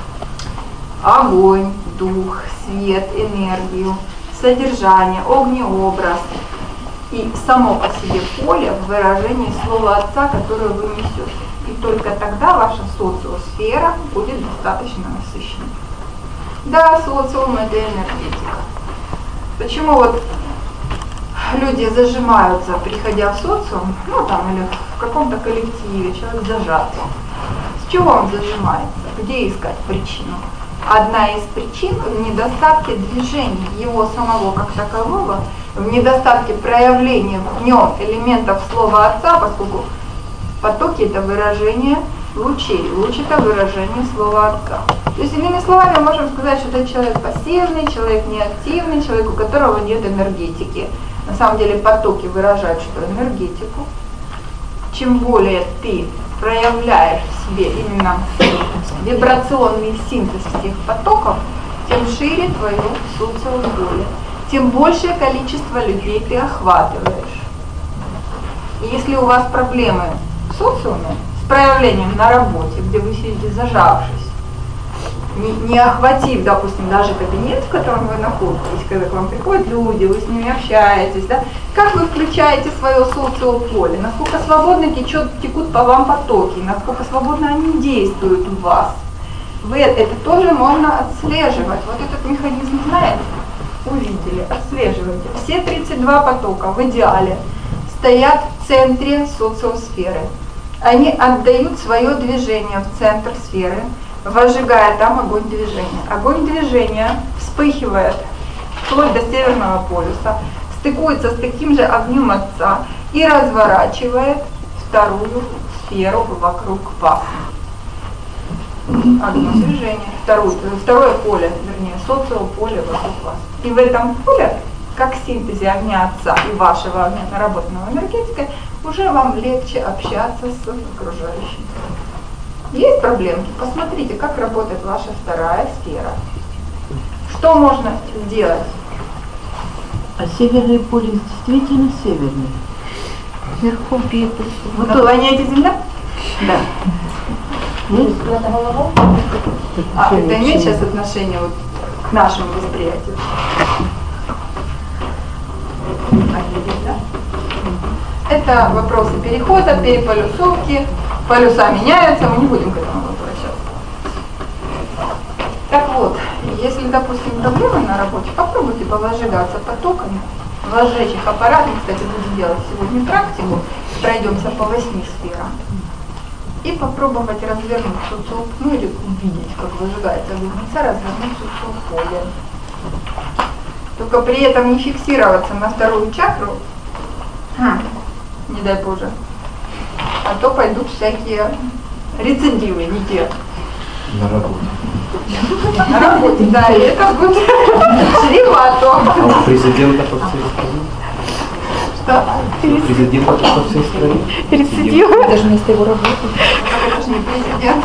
огонь, дух, свет, энергию, содержание, огнеобраз и само по себе поле в выражении слова Отца, которое вы несете. И только тогда ваша социосфера будет достаточно насыщена. Да, социум – это энергетика. Почему вот люди зажимаются, приходя в социум, ну там или в каком-то коллективе, человек зажат. С чего он зажимается? Где искать причину? Одна из причин в недостатке движений его самого как такового, в недостатке проявления в нем элементов слова Отца, поскольку потоки – это выражение лучей, луч – это выражение слова Отца. То есть, иными словами, мы можем сказать, что это человек пассивный, человек неактивный, человек, у которого нет энергетики. На самом деле потоки выражают, что энергетику. Чем более ты проявляешь в себе именно вибрационный синтез всех потоков, тем шире твое социополе, тем большее количество людей ты охватываешь. И если у вас проблемы в социуме с проявлением на работе, где вы сидите зажавшись, не, не охватив, допустим, даже кабинет, в котором вы находитесь, когда к вам приходят люди, вы с ними общаетесь, да, как вы включаете свое социополе, насколько свободно течет, текут по вам потоки, насколько свободно они действуют у вас. Вы, это тоже можно отслеживать. Вот этот механизм знаете, увидели, отслеживайте. Все тридцать два потока в идеале стоят в центре социосферы. Они отдают свое движение в центр сферы, возжигая там огонь движения. Огонь движения вспыхивает вплоть до Северного полюса, стыкуется с таким же огнем Отца и разворачивает вторую сферу вокруг вас. Одно движение, второе, второе поле, вернее, социополе вокруг вас. И в этом поле, как в синтезе огня Отца и вашего огня, наработанного энергетикой, уже вам легче общаться с окружающим. Есть проблемки? Посмотрите, как работает ваша вторая сфера. Что можно сделать? А северный полюс действительно северный? Вверху. Вы наклоняете земля? Да. Нет? А это имеет сейчас отношение вот к нашему восприятию? Да? Это вопросы перехода, переполюсовки. Полюса меняются, мы не будем к этому возвращаться. Так вот, если, допустим, проблемы на работе, попробуйте повозжигаться потоками, возжечь их аппаратом, кстати, будем делать сегодня практику, пройдемся по восьми сферам и попробовать развернуть социал, ну или увидеть, как выжигается огнеца, развернуть социал поле. Только при этом не фиксироваться на вторую чакру, не дай Боже, а то пойдут всякие рецидивы, не те. На работе. На работе, да, и это будет чревато. А у президента по всей стране? Что? У президента по всей стране? Рецидив? Даже вместо его работы. Это же не президент.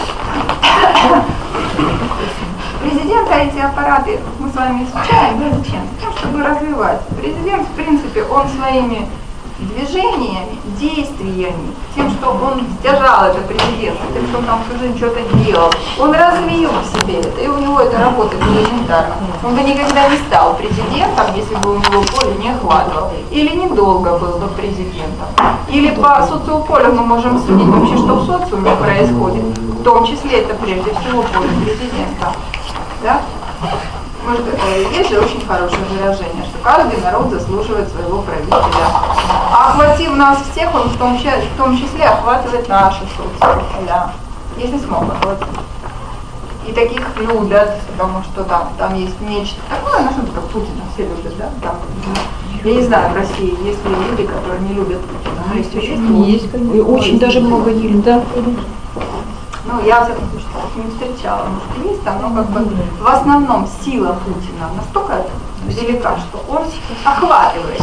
Президента эти аппараты мы с вами изучаем, да, зачем? Тем, чтобы развивать. Президент, в принципе, он своими движениями, действиями, тем, что он сдержал это президентство, тем, что он там всю жизнь что-то делал, он развил в себе это, и у него это работает элементарно. Он бы никогда не стал президентом, если бы у него поле не охватывал, или недолго был бы президентом. Или по социополю мы можем судить вообще, что в социуме происходит, в том числе это прежде всего поле президента. Да? Может, есть же очень хорошее выражение, что каждый народ заслуживает своего правителя. А охватив нас всех, он в том, в том числе охватывает наши социополя, если смог охватить. И таких любят, потому что там, там есть нечто такое, ну что такое Путина все любят, да? Там, я не знаю, в России есть ли люди, которые не любят Путина. А есть, есть, и очень даже много не любят. Да. Ну, я, во всяком случае, не встречала, может, есть там, но как бы в основном сила Путина настолько велика, что он охватывает.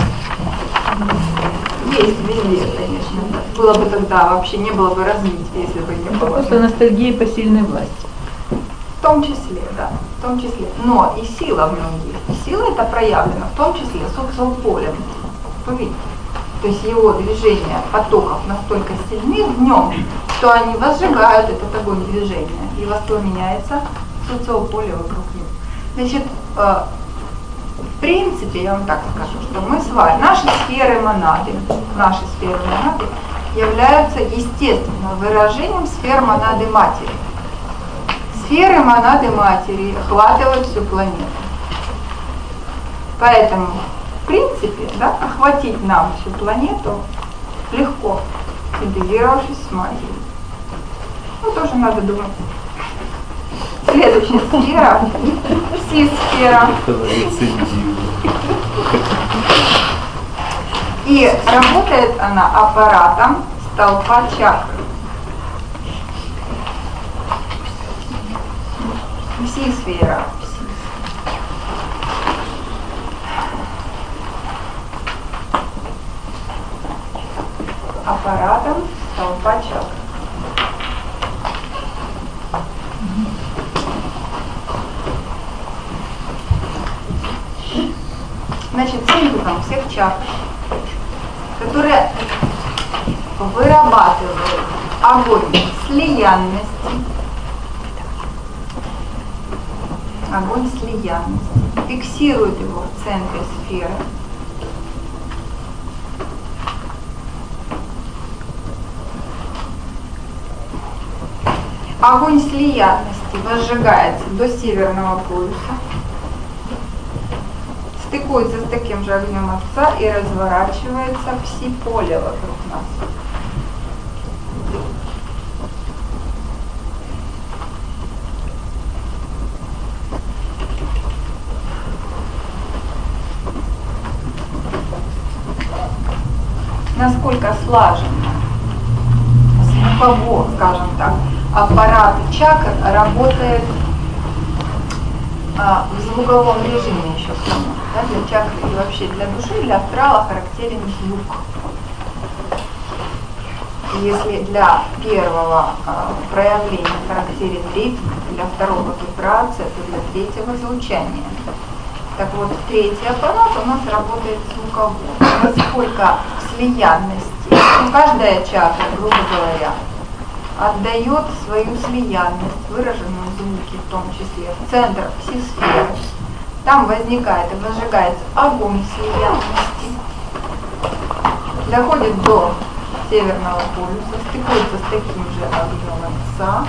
Есть везде, конечно. Было бы тогда вообще не было бы развития, если бы не было. Просто ностальгия по сильной власти. В том числе, да, в том числе. Но и сила в нем есть. И сила это проявлена, в том числе социополем. Вы видите? То есть его движения потоков настолько сильны в нем, что они возжигают этот огонь движения и воспламеняется социополе вокруг него. Значит, э, в принципе, я вам так скажу, что мы с вами, наши сферы монады, наши сферы монады являются естественным выражением сфер монады матери. Сферы монады матери охватывают всю планету. Поэтому в принципе, да, охватить нам всю планету легко, синтезировавшись с матерью. Ну, тоже надо думать. Следующая сфера, пси-сфера. И работает она аппаратом столпа чакры. Пси-сфера. Аппаратом столпа чакр. Значит, синтезом всех чакр, которые вырабатывают огонь слиянности, огонь слиянности, фиксируют его в центре сферы. Огонь слиянности возжигается до Северного полюса, стыкуется с таким же огнем Отца и разворачивается пси-поле вокруг нас. Насколько слаженно, звуково, скажем так, аппарат чакр работает а, в звуковом режиме еще к тому. Да, для чакры и вообще для души, для астрала характерен звук. Если для первого а, проявления характерен ритм, для второго вибрация, то для третьего звучание. Так вот, третий аппарат у нас работает звуково. Насколько слиянности, ну, каждая чакра, грубо говоря, отдает свою слиянность, выраженную в звуке в том числе, в центр пси-сферы. Там возникает и возжигается огонь слиянности, доходит до Северного полюса, стыкуется с таким же огнем Отца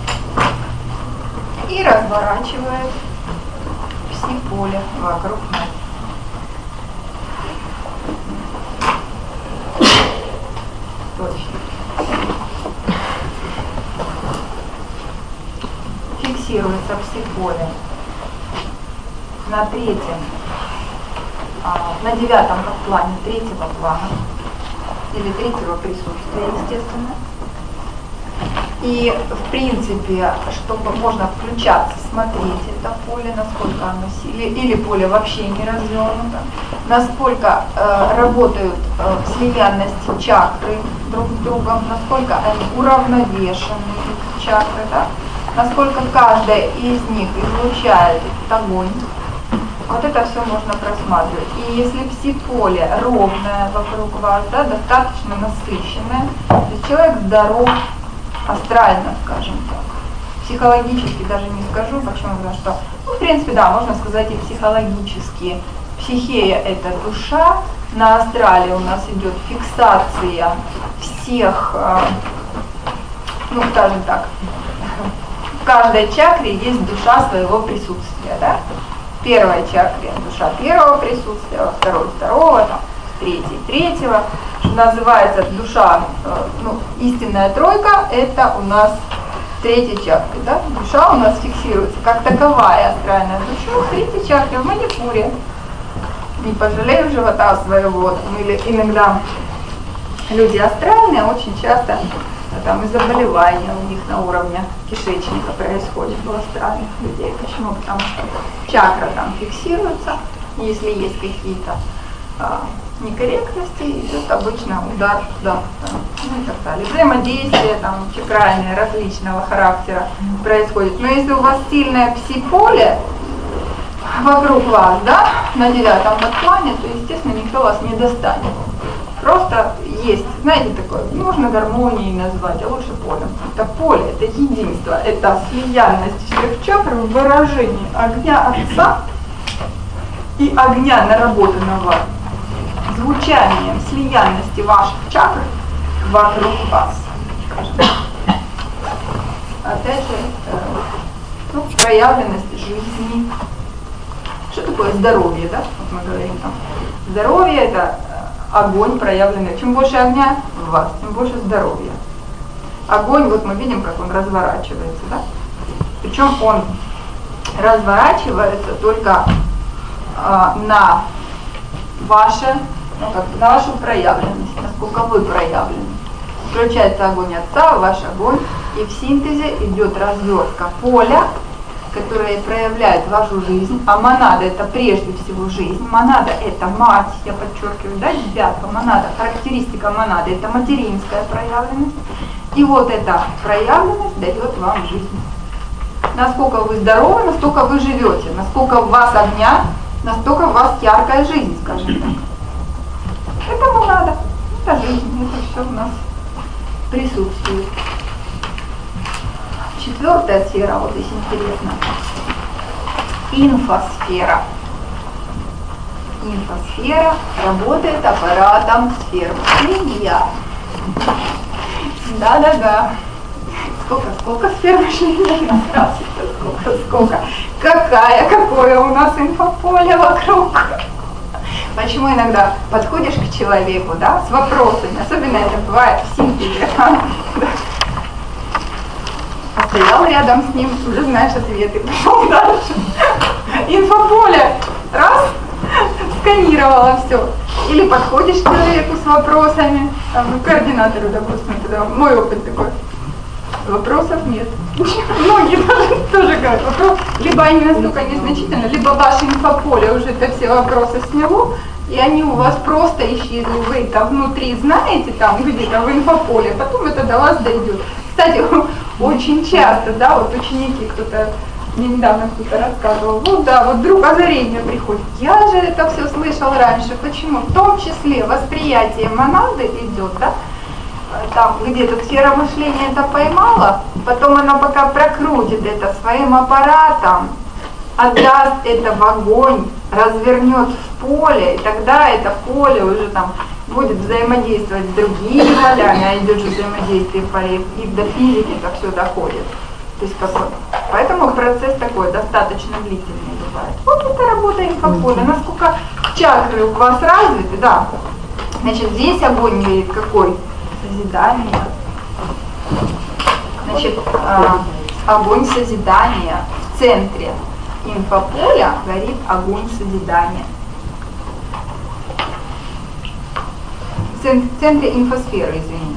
и разворачивает пси-поле вокруг нас. псиполе на третьем, а, на девятом плане третьего плана, или третьего присутствия, естественно. И, в принципе, чтобы можно включаться, смотреть это поле, насколько оно сильно, или поле вообще не развернуто, насколько э, работают э, в слиянности чакры друг с другом, насколько они уравновешены, эти чакры, да? Насколько каждая из них излучает этот огонь. Вот это все можно просматривать. И если пси-поле ровное вокруг вас, да, достаточно насыщенное, то есть человек здоров, астрально, скажем так. Психологически даже не скажу, почему, потому что, ну, в принципе, да, можно сказать и психологически. Психея – это душа, на астрале у нас идет фиксация всех, ну, скажем так, в каждой чакре есть душа своего присутствия, да? В первой чакре душа первого присутствия, во второй второго, там, в третьей третьего. Что называется душа, ну, истинная тройка, это у нас в третьей чакре, да? Душа у нас фиксируется как таковая астральная душа в третьей чакре, в Манипуре. Не пожалею живота своего, или иногда люди астральные очень часто там и заболевания у них на уровне кишечника происходит у астральных людей. Почему? Потому что чакра там фиксируется, если есть какие-то а, некорректности, идет обычно удар туда, там, ну и так далее. Взаимодействие там чакральное различного характера происходит. Но если у вас сильное пси-поле вокруг вас, да, на девятом подплане, то, естественно, никто вас не достанет. Просто есть, знаете, такое, можно гармонией назвать, а лучше полем. Это поле, это единство, это слиянность всех чакр в выражении огня Отца и огня, наработанного звучанием слиянности ваших чакр вокруг вас. Опять же, э, ну, проявленность жизни. Что такое здоровье, да? Вот мы говорим там. Здоровье – это огонь проявленный. Чем больше огня в вас, тем больше здоровья. Огонь, вот мы видим, как он разворачивается, да? Причем он разворачивается только э, на ваше, ну, как бы на вашу проявленность, насколько вы проявлены. Включается огонь Отца, ваш огонь, и в синтезе идет развертка поля, которая проявляет вашу жизнь, а монада – это прежде всего жизнь. Монада – это мать, я подчеркиваю, да, девятка, монада, характеристика монады – это материнская проявленность. И вот эта проявленность дает вам жизнь. Насколько вы здоровы, настолько вы живете, насколько в вас огня, настолько в вас яркая жизнь, скажем так. Это монада, это жизнь, это все у нас присутствует. Четвертая сфера, вот здесь интересно, инфосфера. Инфосфера работает аппаратом сфер мышления. Да-да-да. Сколько, сколько сфер мышления? Сколько, сколько. Какая, какое у нас инфополе вокруг. Почему иногда подходишь к человеку, да, с вопросами, особенно это бывает в синтезе. Стоял рядом с ним, уже знаешь ответы, пошел дальше. Инфополе, раз, сканировала все. Или подходишь к человеку с вопросами, там, координатору, допустим, тогда мой опыт такой, вопросов нет. Многие даже тоже говорят, вопрос, либо они настолько незначительны, либо ваше инфополе уже это все вопросы сняло, и они у вас просто исчезли, вы там внутри знаете, там где-то в инфополе, потом это до вас дойдет. Кстати, очень часто, да, вот ученики, кто-то, мне недавно кто-то рассказывал, вот да, вот вдруг озарение приходит, я же это все слышал раньше, почему? В том числе восприятие монады идет, да, там где-то сфера мышления это поймала, потом она пока прокрутит это своим аппаратом, отдаст это в огонь, развернет в поле, и тогда это поле уже там будет взаимодействовать с другими полями, а идет же взаимодействие полей, и до физики это все доходит. То есть какой? Поэтому процесс такой достаточно длительный бывает. Вот это работа инфополя. Насколько чакры у вас развиты, да. Значит, здесь огонь имеет какой? Созидание. Значит, э, огонь созидания в центре инфополя горит огонь созидания. В центре инфосферы, извините.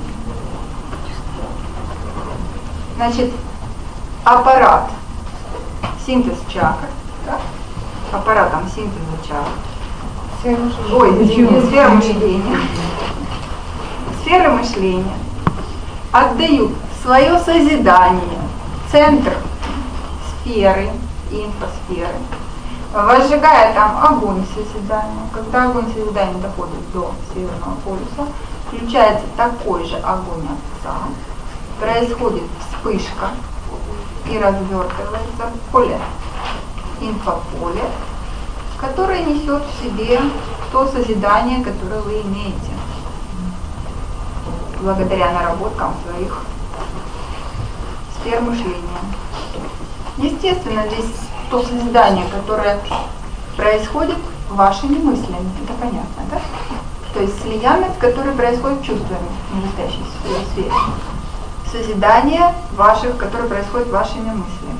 Значит, аппарат, синтез чакр, да? Аппаратом синтеза чакр. Ой, извините, сфера мышления. Сферы мышления отдают свое созидание, центр сферы, инфосферы, возжигая там огонь созидания. Когда огонь созидания доходит до Северного полюса, включается такой же огонь Отца, происходит вспышка и развертывается поле, инфополе, которое несет в себе то созидание, которое вы имеете, благодаря наработкам своих сфер мышления. Естественно, здесь то созидание, которое происходит вашими мыслями, это понятно, да? То есть слиянность, которая происходит чувствами в настоящей сфере. Созидание ваших, которое происходит вашими мыслями.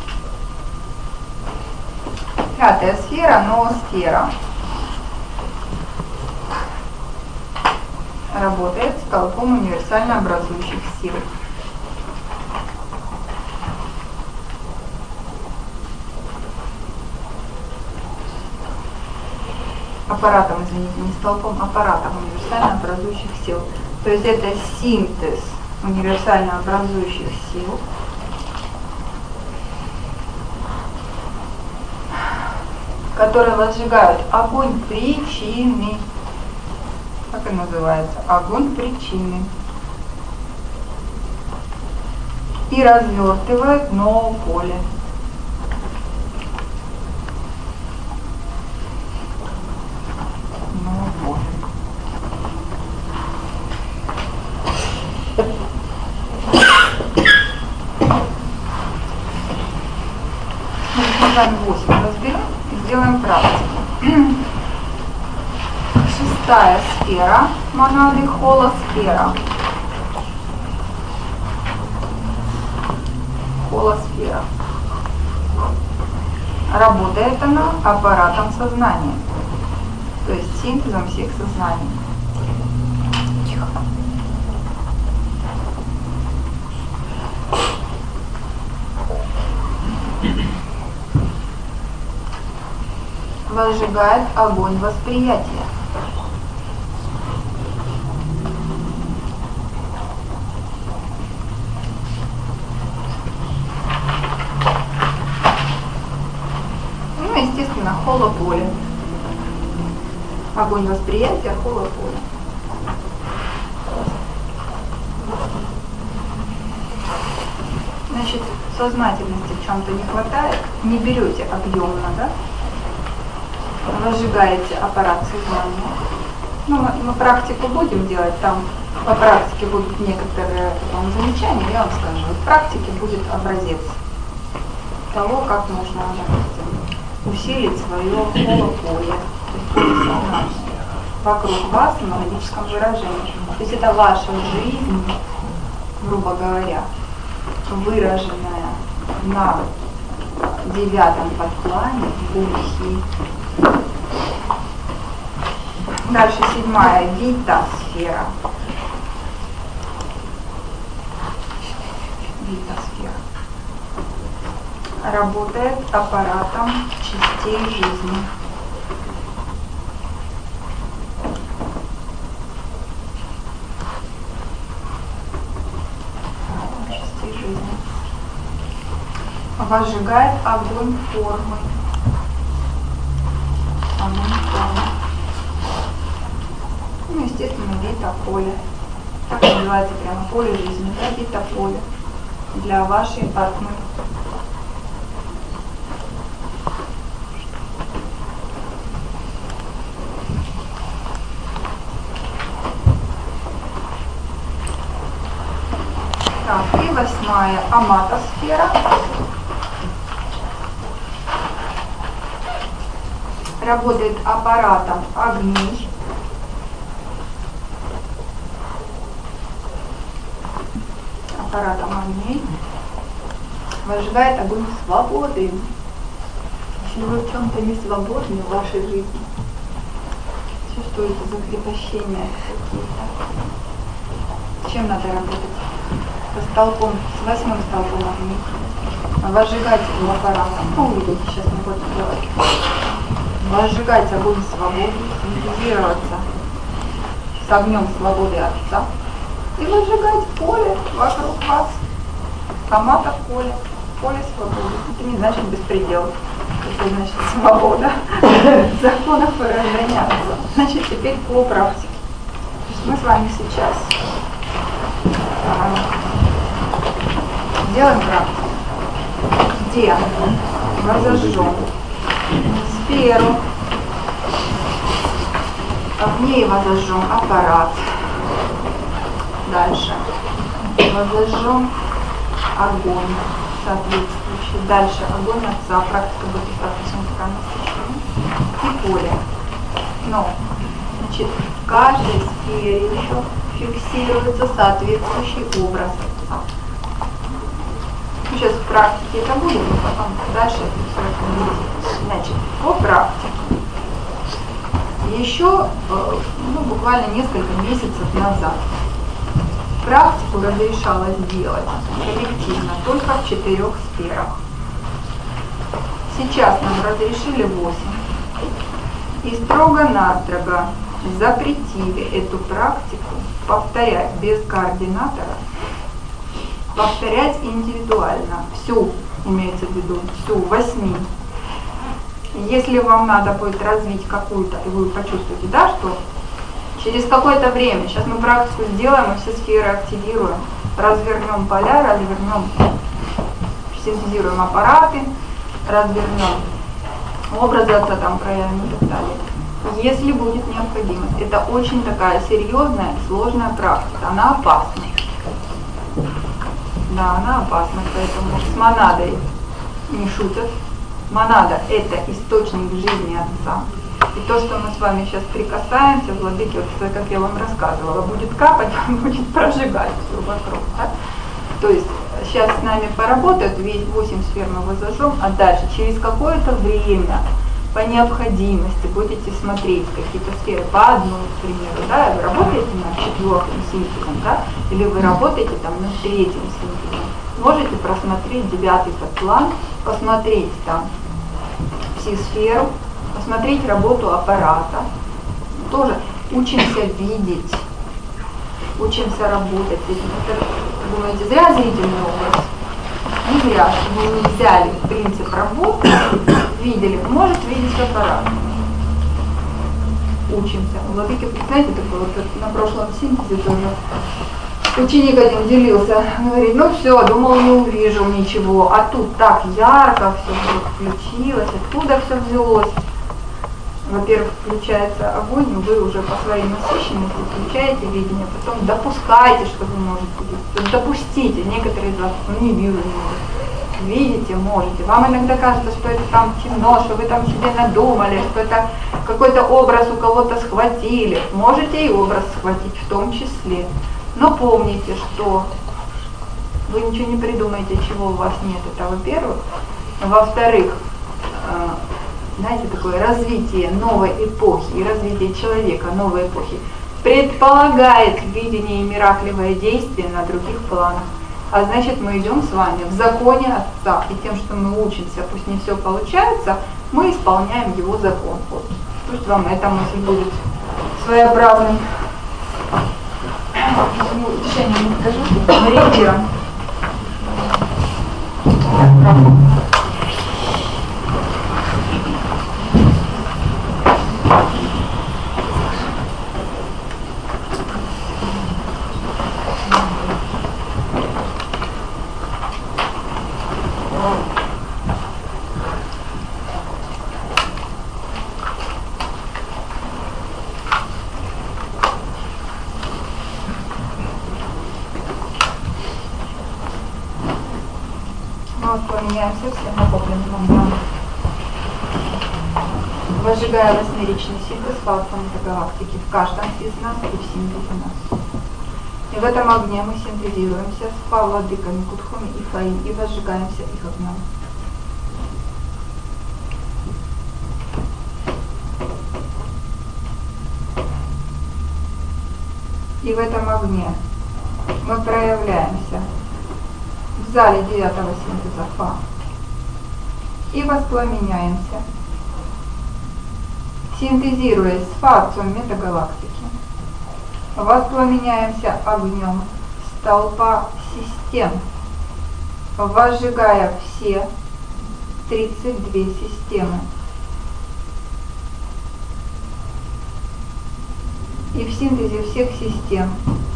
Пятая сфера, ноосфера. Работает с толпом универсально образующих сил. Аппаратом, извините, не столпом, аппаратом универсально образующих сил. То есть это синтез универсально образующих сил, которые возжигают огонь причины. Как и называется? Огонь причины. И развертывает ноополе. Ноополе. Мы с вами восемь разберем и сделаем практику. Шестая сфера монады, холосфера. Холосфера. Работает она аппаратом сознания, то есть синтезом всех сознаний. Возжигает огонь восприятия. Ну, естественно, холополе. Огонь восприятия, холополе. Значит, сознательности в чем-то не хватает, не берете объемно, да? Возжигаете аппарат сознания. Ну, мы, мы практику будем делать, там по практике будут некоторые вам замечания, я вам скажу. В практике будет образец того, как можно, допустим, усилить свое холополе, то есть поле сознания вокруг вас в аналогическом выражении. То есть это ваша жизнь, грубо говоря, выраженная на девятом подплане Будхи. Дальше седьмая, вита-сфера. Вита-сфера. Работает аппаратом частей жизни. Частей жизни. Возжигает огонь формы. Огонь формы. Ну, естественно, вита-поле. Так называется прямо поле жизни, да, вита-поле для вашей атмы. Так, и восьмая, амата-сфера. Работает аппаратом огней. Аппаратом огней. Возжигает огонь свободы. Если вы в чем-то не свободны в вашей жизни, чувствуете закрепощения какие-то, с чем надо работать? Со столпом, с восьмым столпом огня. Возжигать его аппаратом. Ну, увидите, сейчас мы будем делать. Возжигать огонь свободы, синтезироваться с огнем свободы Отца и возжигать поле вокруг вас. Комата в поле, поле свободы. Это не значит беспредел, это значит свобода. Законов разгоняться. Значит, теперь по практике. То есть мы с вами сейчас а, делаем практику, где разожжем сферу, в ней возожжем аппарат. Дальше возожжем огонь соответствующий. Дальше огонь Отца, практика будет достаточно насыщенной. И поле. Но, значит, в каждой сфере еще фиксируется соответствующий образ Отца. Сейчас в практике это будет, но потом дальше это все будет. Значит, по практике. Еще ну, буквально несколько месяцев назад практику разрешалось делать коллективно только в четырех сферах. Сейчас нам разрешили восемь. И строго-настрого запретили эту практику повторять без координатора, повторять индивидуально. Всю, имеется в виду, всю, восьми. Если вам надо будет развить какую-то, и вы почувствуете, да, что через какое-то время, сейчас мы практику сделаем, мы все сферы активируем, развернем поля, развернем, синтезируем аппараты, развернем образы Отца, там проявим и так далее. Если будет необходимость, это очень такая серьезная, сложная практика, она опасна. Да, она опасна, поэтому с монадой не шутят. Монада – это источник жизни Отца. И то, что мы с вами сейчас прикасаемся, владыки, вот как я вам рассказывала, будет капать, будет прожигать все вокруг. Да? То есть сейчас с нами поработают, восемь сфер мы возожжем, а дальше через какое-то время, по необходимости, будете смотреть какие-то сферы по одной, к примеру, да, вы работаете на четвертом синтезом, да, или вы работаете там на третьем синтезом. Можете просмотреть девятый подплан, посмотреть там пси-сферу, посмотреть работу аппарата. Тоже учимся видеть, учимся работать. Это, думаете, зря зрительный образ? Не зря, чтобы вы не взяли принцип работы, видели, может видеть аппарат. Учимся. Владыки, знаете, такой вот на прошлом синтезе тоже ученик один делился, говорит, ну все, думал, не увижу ничего, а тут так ярко все вдруг включилось, откуда все взялось. Во-первых, включается огонь, и вы уже по своей насыщенности включаете видение, потом допускаете, что вы можете видеть. Допустите, некоторые из вас ну, не вижу, не могут. Видите, можете. Вам иногда кажется, что это там темно, что вы там себе надумали, что это какой-то образ у кого-то схватили. Можете и образ схватить в том числе. Но помните, что вы ничего не придумаете, чего у вас нет, это во-первых. Во-вторых, знаете, такое развитие новой эпохи и развитие человека новой эпохи предполагает видение и миракливое действие на других планах. А значит, мы идем с вами в законе Отца, и тем, что мы учимся, пусть не все получается, мы исполняем его закон. Вот. Пусть вам эта мысль будет своеобразным решением, не скажу, ориентиром. Поменяемся все накопленным нам. Возжигая восьмеричный синтез по галактики в каждом из нас и в синтезе нас. И в этом огне мы синтезируемся с владыками Кутхуми и Фаи и возжигаемся их огнем. И в этом огне мы проявляемся в зале девятого синтеза Фа и воспламеняемся, синтезируясь с фа-отцом метагалактики. Воспламеняемся огнем столпа систем, возжигая все тридцать две системы. И в синтезе всех систем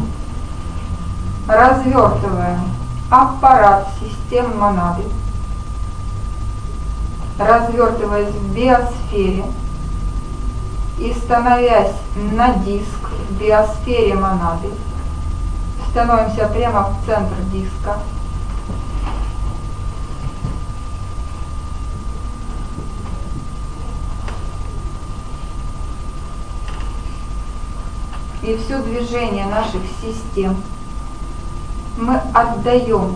развертываем аппарат систем монады, развертываясь в биосфере и становясь на диск в биосфере монады, становимся прямо в центр диска. И все движение наших систем мы отдаем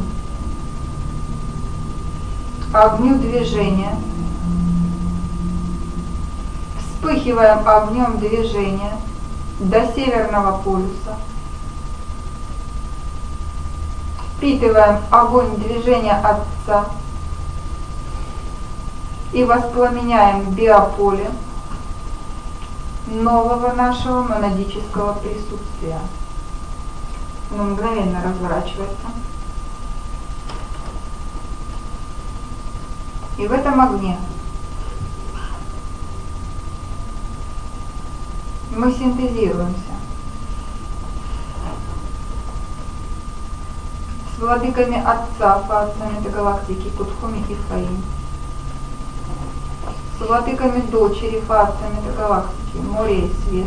огню движения, вспыхиваем огнем движения до Северного полюса, впитываем огонь движения Отца и воспламеняем биополе нового нашего монадического присутствия. Оно мгновенно разворачивается. И в этом огне мы синтезируемся с владыками Отца, фа-отцами галактики Кутхуми и Фаи, с владыками дочери, фа-отцами галактики Море и Свет,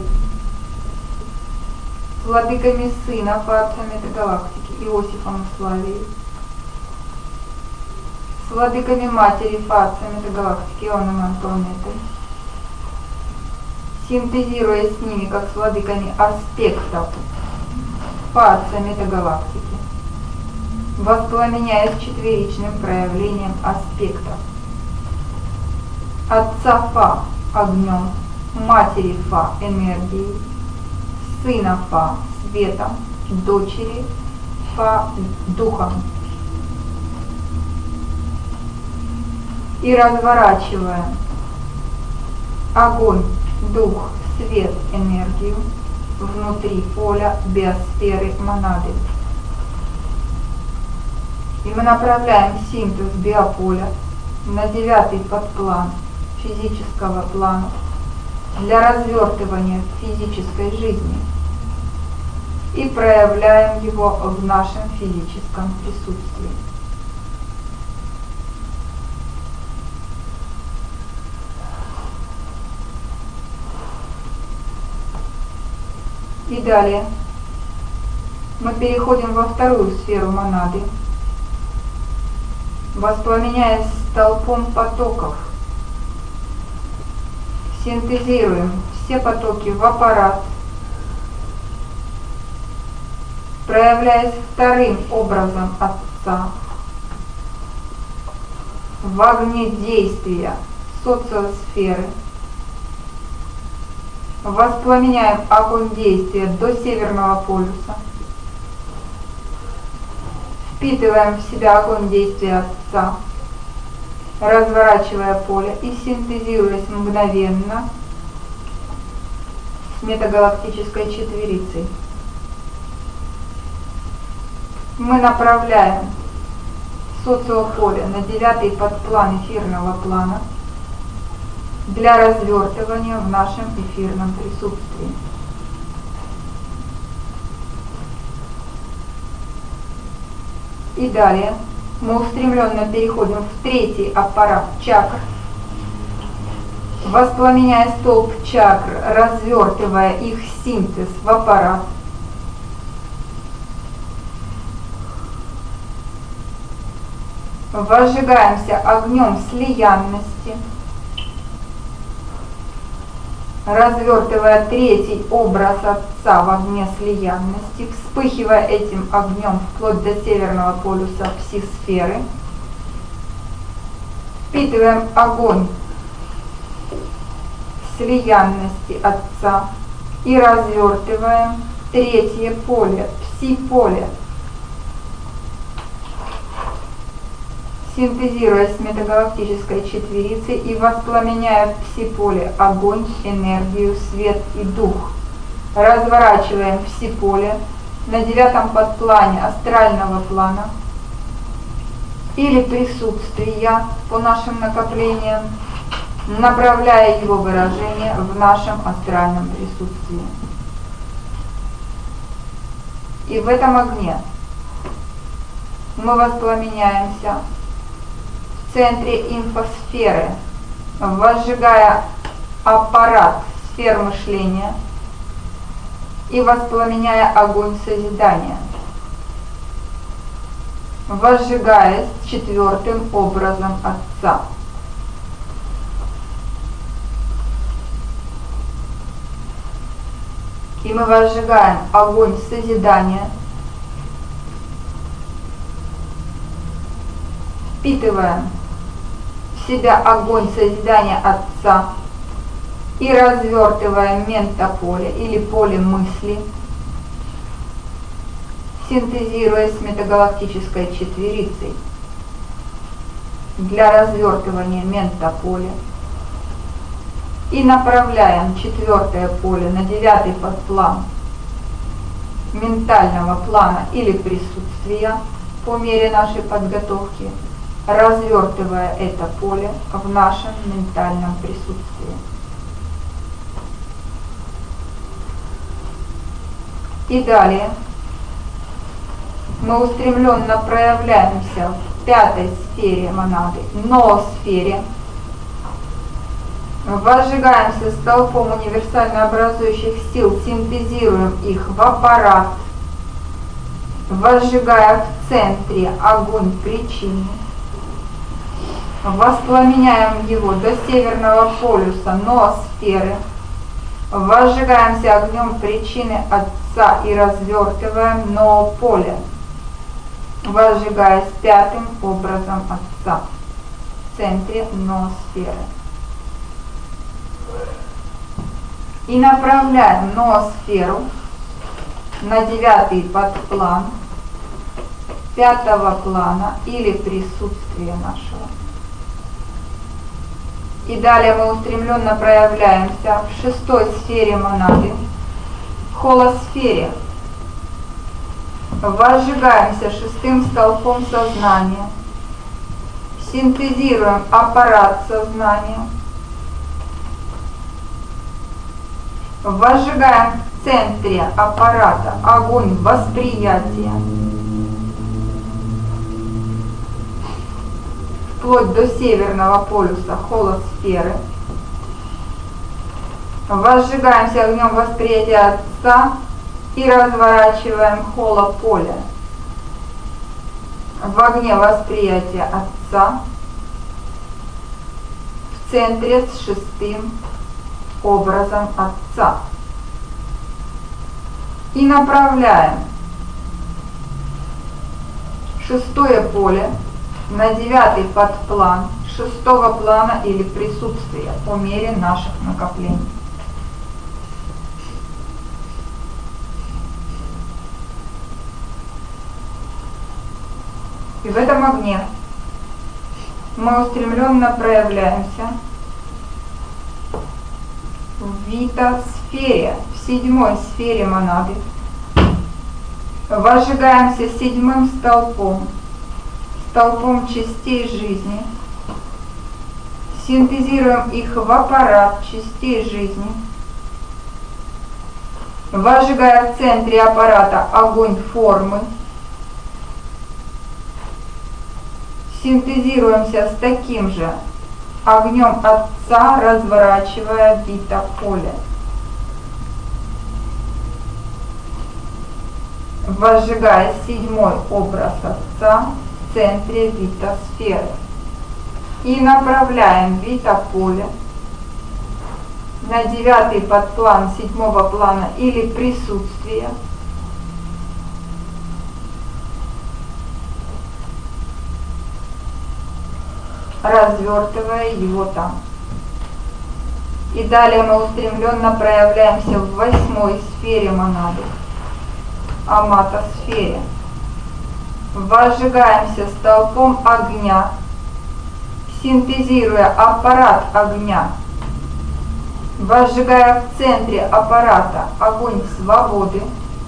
с владыками сына, фа-отцами галактики Иосифом и Славией, с владыками матери, фа-отцами галактики Ионом Антонетой, синтезируя с ними, как с владыками аспектов, фа-отцами галактики, воспламеняясь четверичным проявлением аспектов. Отца Фа огнем, матери Фа энергией, сына Фа светом, дочери Фа духом. И разворачивая огонь, дух, свет, энергию внутри поля биосферы монады. И мы направляем синтез биополя на девятый подплан физического плана для развертывания в физической жизни и проявляем его в нашем физическом присутствии. И далее мы переходим во вторую сферу монады, воспламеняясь столпом потоков, синтезируем все потоки в аппарат, проявляясь вторым образом Отца в огне действия социосферы, воспламеняем огонь действия до Северного полюса, впитываем в себя огонь действия Отца, разворачивая поле и синтезируясь мгновенно с метагалактической четверицей. Мы направляем социополе на девятый подплан эфирного плана для развертывания в нашем эфирном присутствии. И далее мы устремленно переходим в третий аппарат чакр, воспламеняя столб чакр, развертывая их синтез в аппарат. Возжигаемся огнем слиянности, развертывая третий образ Отца в огне слиянности, вспыхивая этим огнем вплоть до северного полюса пси-сферы, впитываем огонь слиянности Отца и развертываем третье поле, пси-поле, синтезируя с метагалактической четверицей и воспламеняя в пси-поле огонь, энергию, свет и дух. Разворачиваем пси-поле на девятом подплане астрального плана или присутствия по нашим накоплениям, направляя его выражение в нашем астральном присутствии. И в этом огне мы воспламеняемся в центре инфосферы, возжигая аппарат сфер мышления и воспламеняя огонь созидания, возжигаясь четвертым образом Отца. И мы возжигаем огонь созидания, впитываем в себя огонь созидания Отца и развертываем ментополе или поле мысли, синтезируя с метагалактической четверицей для развертывания ментополя. И направляем четвертое поле на девятый подплан ментального плана или присутствия по мере нашей подготовки, развертывая это поле в нашем ментальном присутствии. И далее мы устремленно проявляемся в пятой сфере монады, ноосфере, возжигаемся столпом универсально образующих сил, синтезируем их в аппарат, возжигая в центре огонь причины, воспламеняем его до северного полюса ноосферы, возжигаемся огнем причины Отца и развертываем ноополе, возжигаясь пятым образом Отца в центре ноосферы. И направляем ноосферу на девятый подплан пятого плана или присутствия нашего. И далее мы устремленно проявляемся в шестой сфере монады, холосфере. Возжигаемся шестым столпом сознания, синтезируем аппарат сознания, возжигаем в центре аппарата огонь восприятия, вплоть до северного полюса холосферы. Возжигаемся огнем восприятия Отца и разворачиваем холополе в огне восприятия Отца в центре с шестым образом Отца. И направляем шестое поле на девятый подплан шестого плана или присутствия по мере наших накоплений. И в этом огне мы устремленно проявляемся в вита-сфере, в седьмой сфере монады. Возжигаемся седьмым столпом, столпом частей жизни, синтезируем их в аппарат частей жизни, возжигая в центре аппарата огонь формы, синтезируемся с таким же огнем Отца, разворачивая вита-поле. Возжигая седьмой образ Отца в центре вита-сферы. И направляем вита-поле на девятый подплан седьмого плана или присутствие. Развертывая его там. И далее мы устремленно проявляемся в восьмой сфере монады, аматосфере. Возжигаемся столпом огня, синтезируя аппарат огня, возжигая в центре аппарата огонь свободы,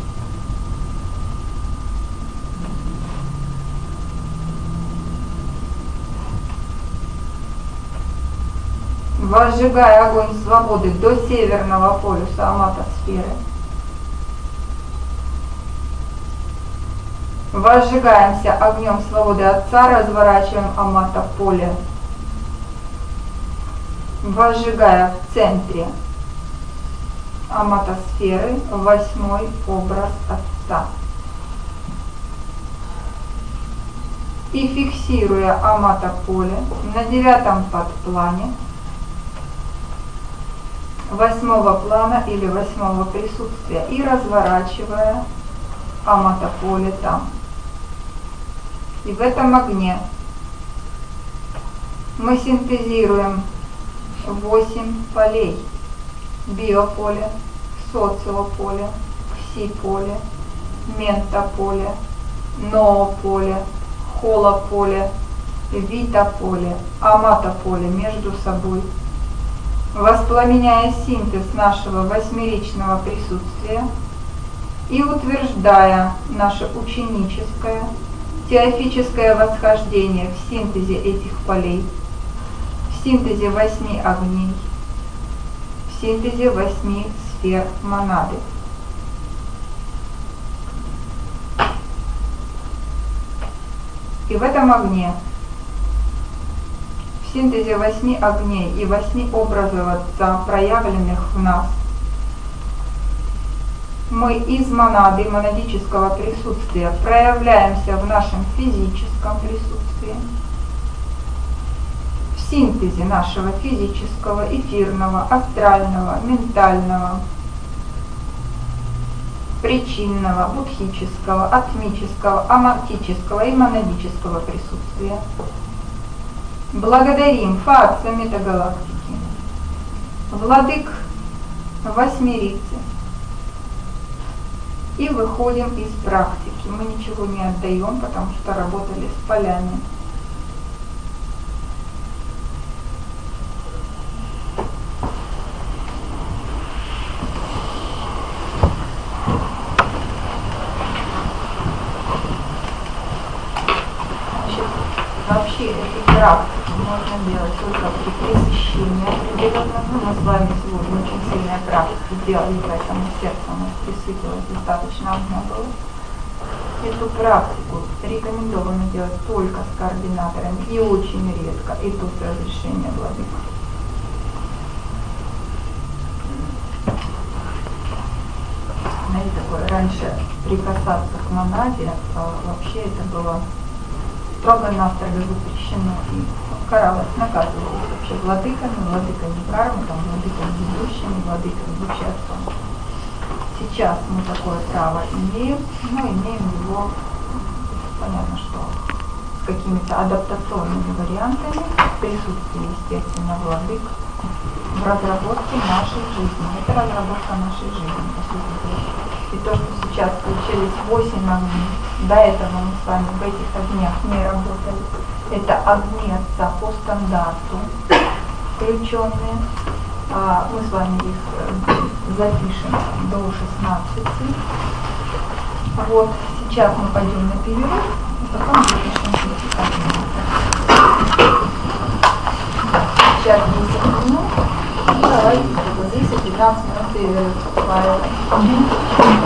возжигая огонь свободы до северного полюса аматосферы. Возжигаемся огнем свободы Отца, разворачиваем амата-поле, возжигая в центре аматосферы восьмой образ Отца. И фиксируя амата-поле на девятом подплане восьмого плана или восьмого присутствия и разворачивая амата-поле там. И в этом огне мы синтезируем восемь полей: биополе, социополе, пси-поле, ментополе, ноополе, холополе, витополе, аматополе между собой, воспламеняя синтез нашего восьмеричного присутствия и утверждая наше ученическое, теофическое восхождение в синтезе этих полей, в синтезе восьми огней, в синтезе восьми сфер монады. И в этом огне, в синтезе восьми огней и восьми образов Отца, проявленных в нас, мы из монады, монадического присутствия, проявляемся в нашем физическом присутствии, в синтезе нашего физического, эфирного, астрального, ментального, причинного, будхического, атмического, аматического и монадического присутствия. Благодарим Фаатца метагалактики, владык восьмерицы, и выходим из практики. Мы ничего не отдаем, потому что работали с полями. Вообще эти практики можно делать только при пресыщении определенном. Ну, мы с вами сегодня очень сильные практики делали, поэтому сердце у нас присытилось, достаточно огня было. Эту практику рекомендовано делать только с координаторами и очень редко, и то с разрешения владыки. Знаете, такое раньше прикасаться к монаде, вообще это было строго-настрого запрещено и каралось, наказывалось вообще владыками, владыками кармы, там, владыками ведущими, владыками бучатством. Сейчас мы такое право имеем, но имеем его, понятно, что с какими-то адаптационными вариантами, в присутствии, естественно, владык, в разработке нашей жизни. Это разработка нашей жизни, по сути дела. И то, что сейчас получились восемь огней, до этого мы с вами в этих огнях не работали. Это огни Отца по стандарту, включенные. А мы с вами их запишем до шестнадцати. Вот, сейчас мы пойдем на перерыв, и потом запишем эти огни. Сейчас десять минут. Давайте десять-пятнадцать минут перерыв.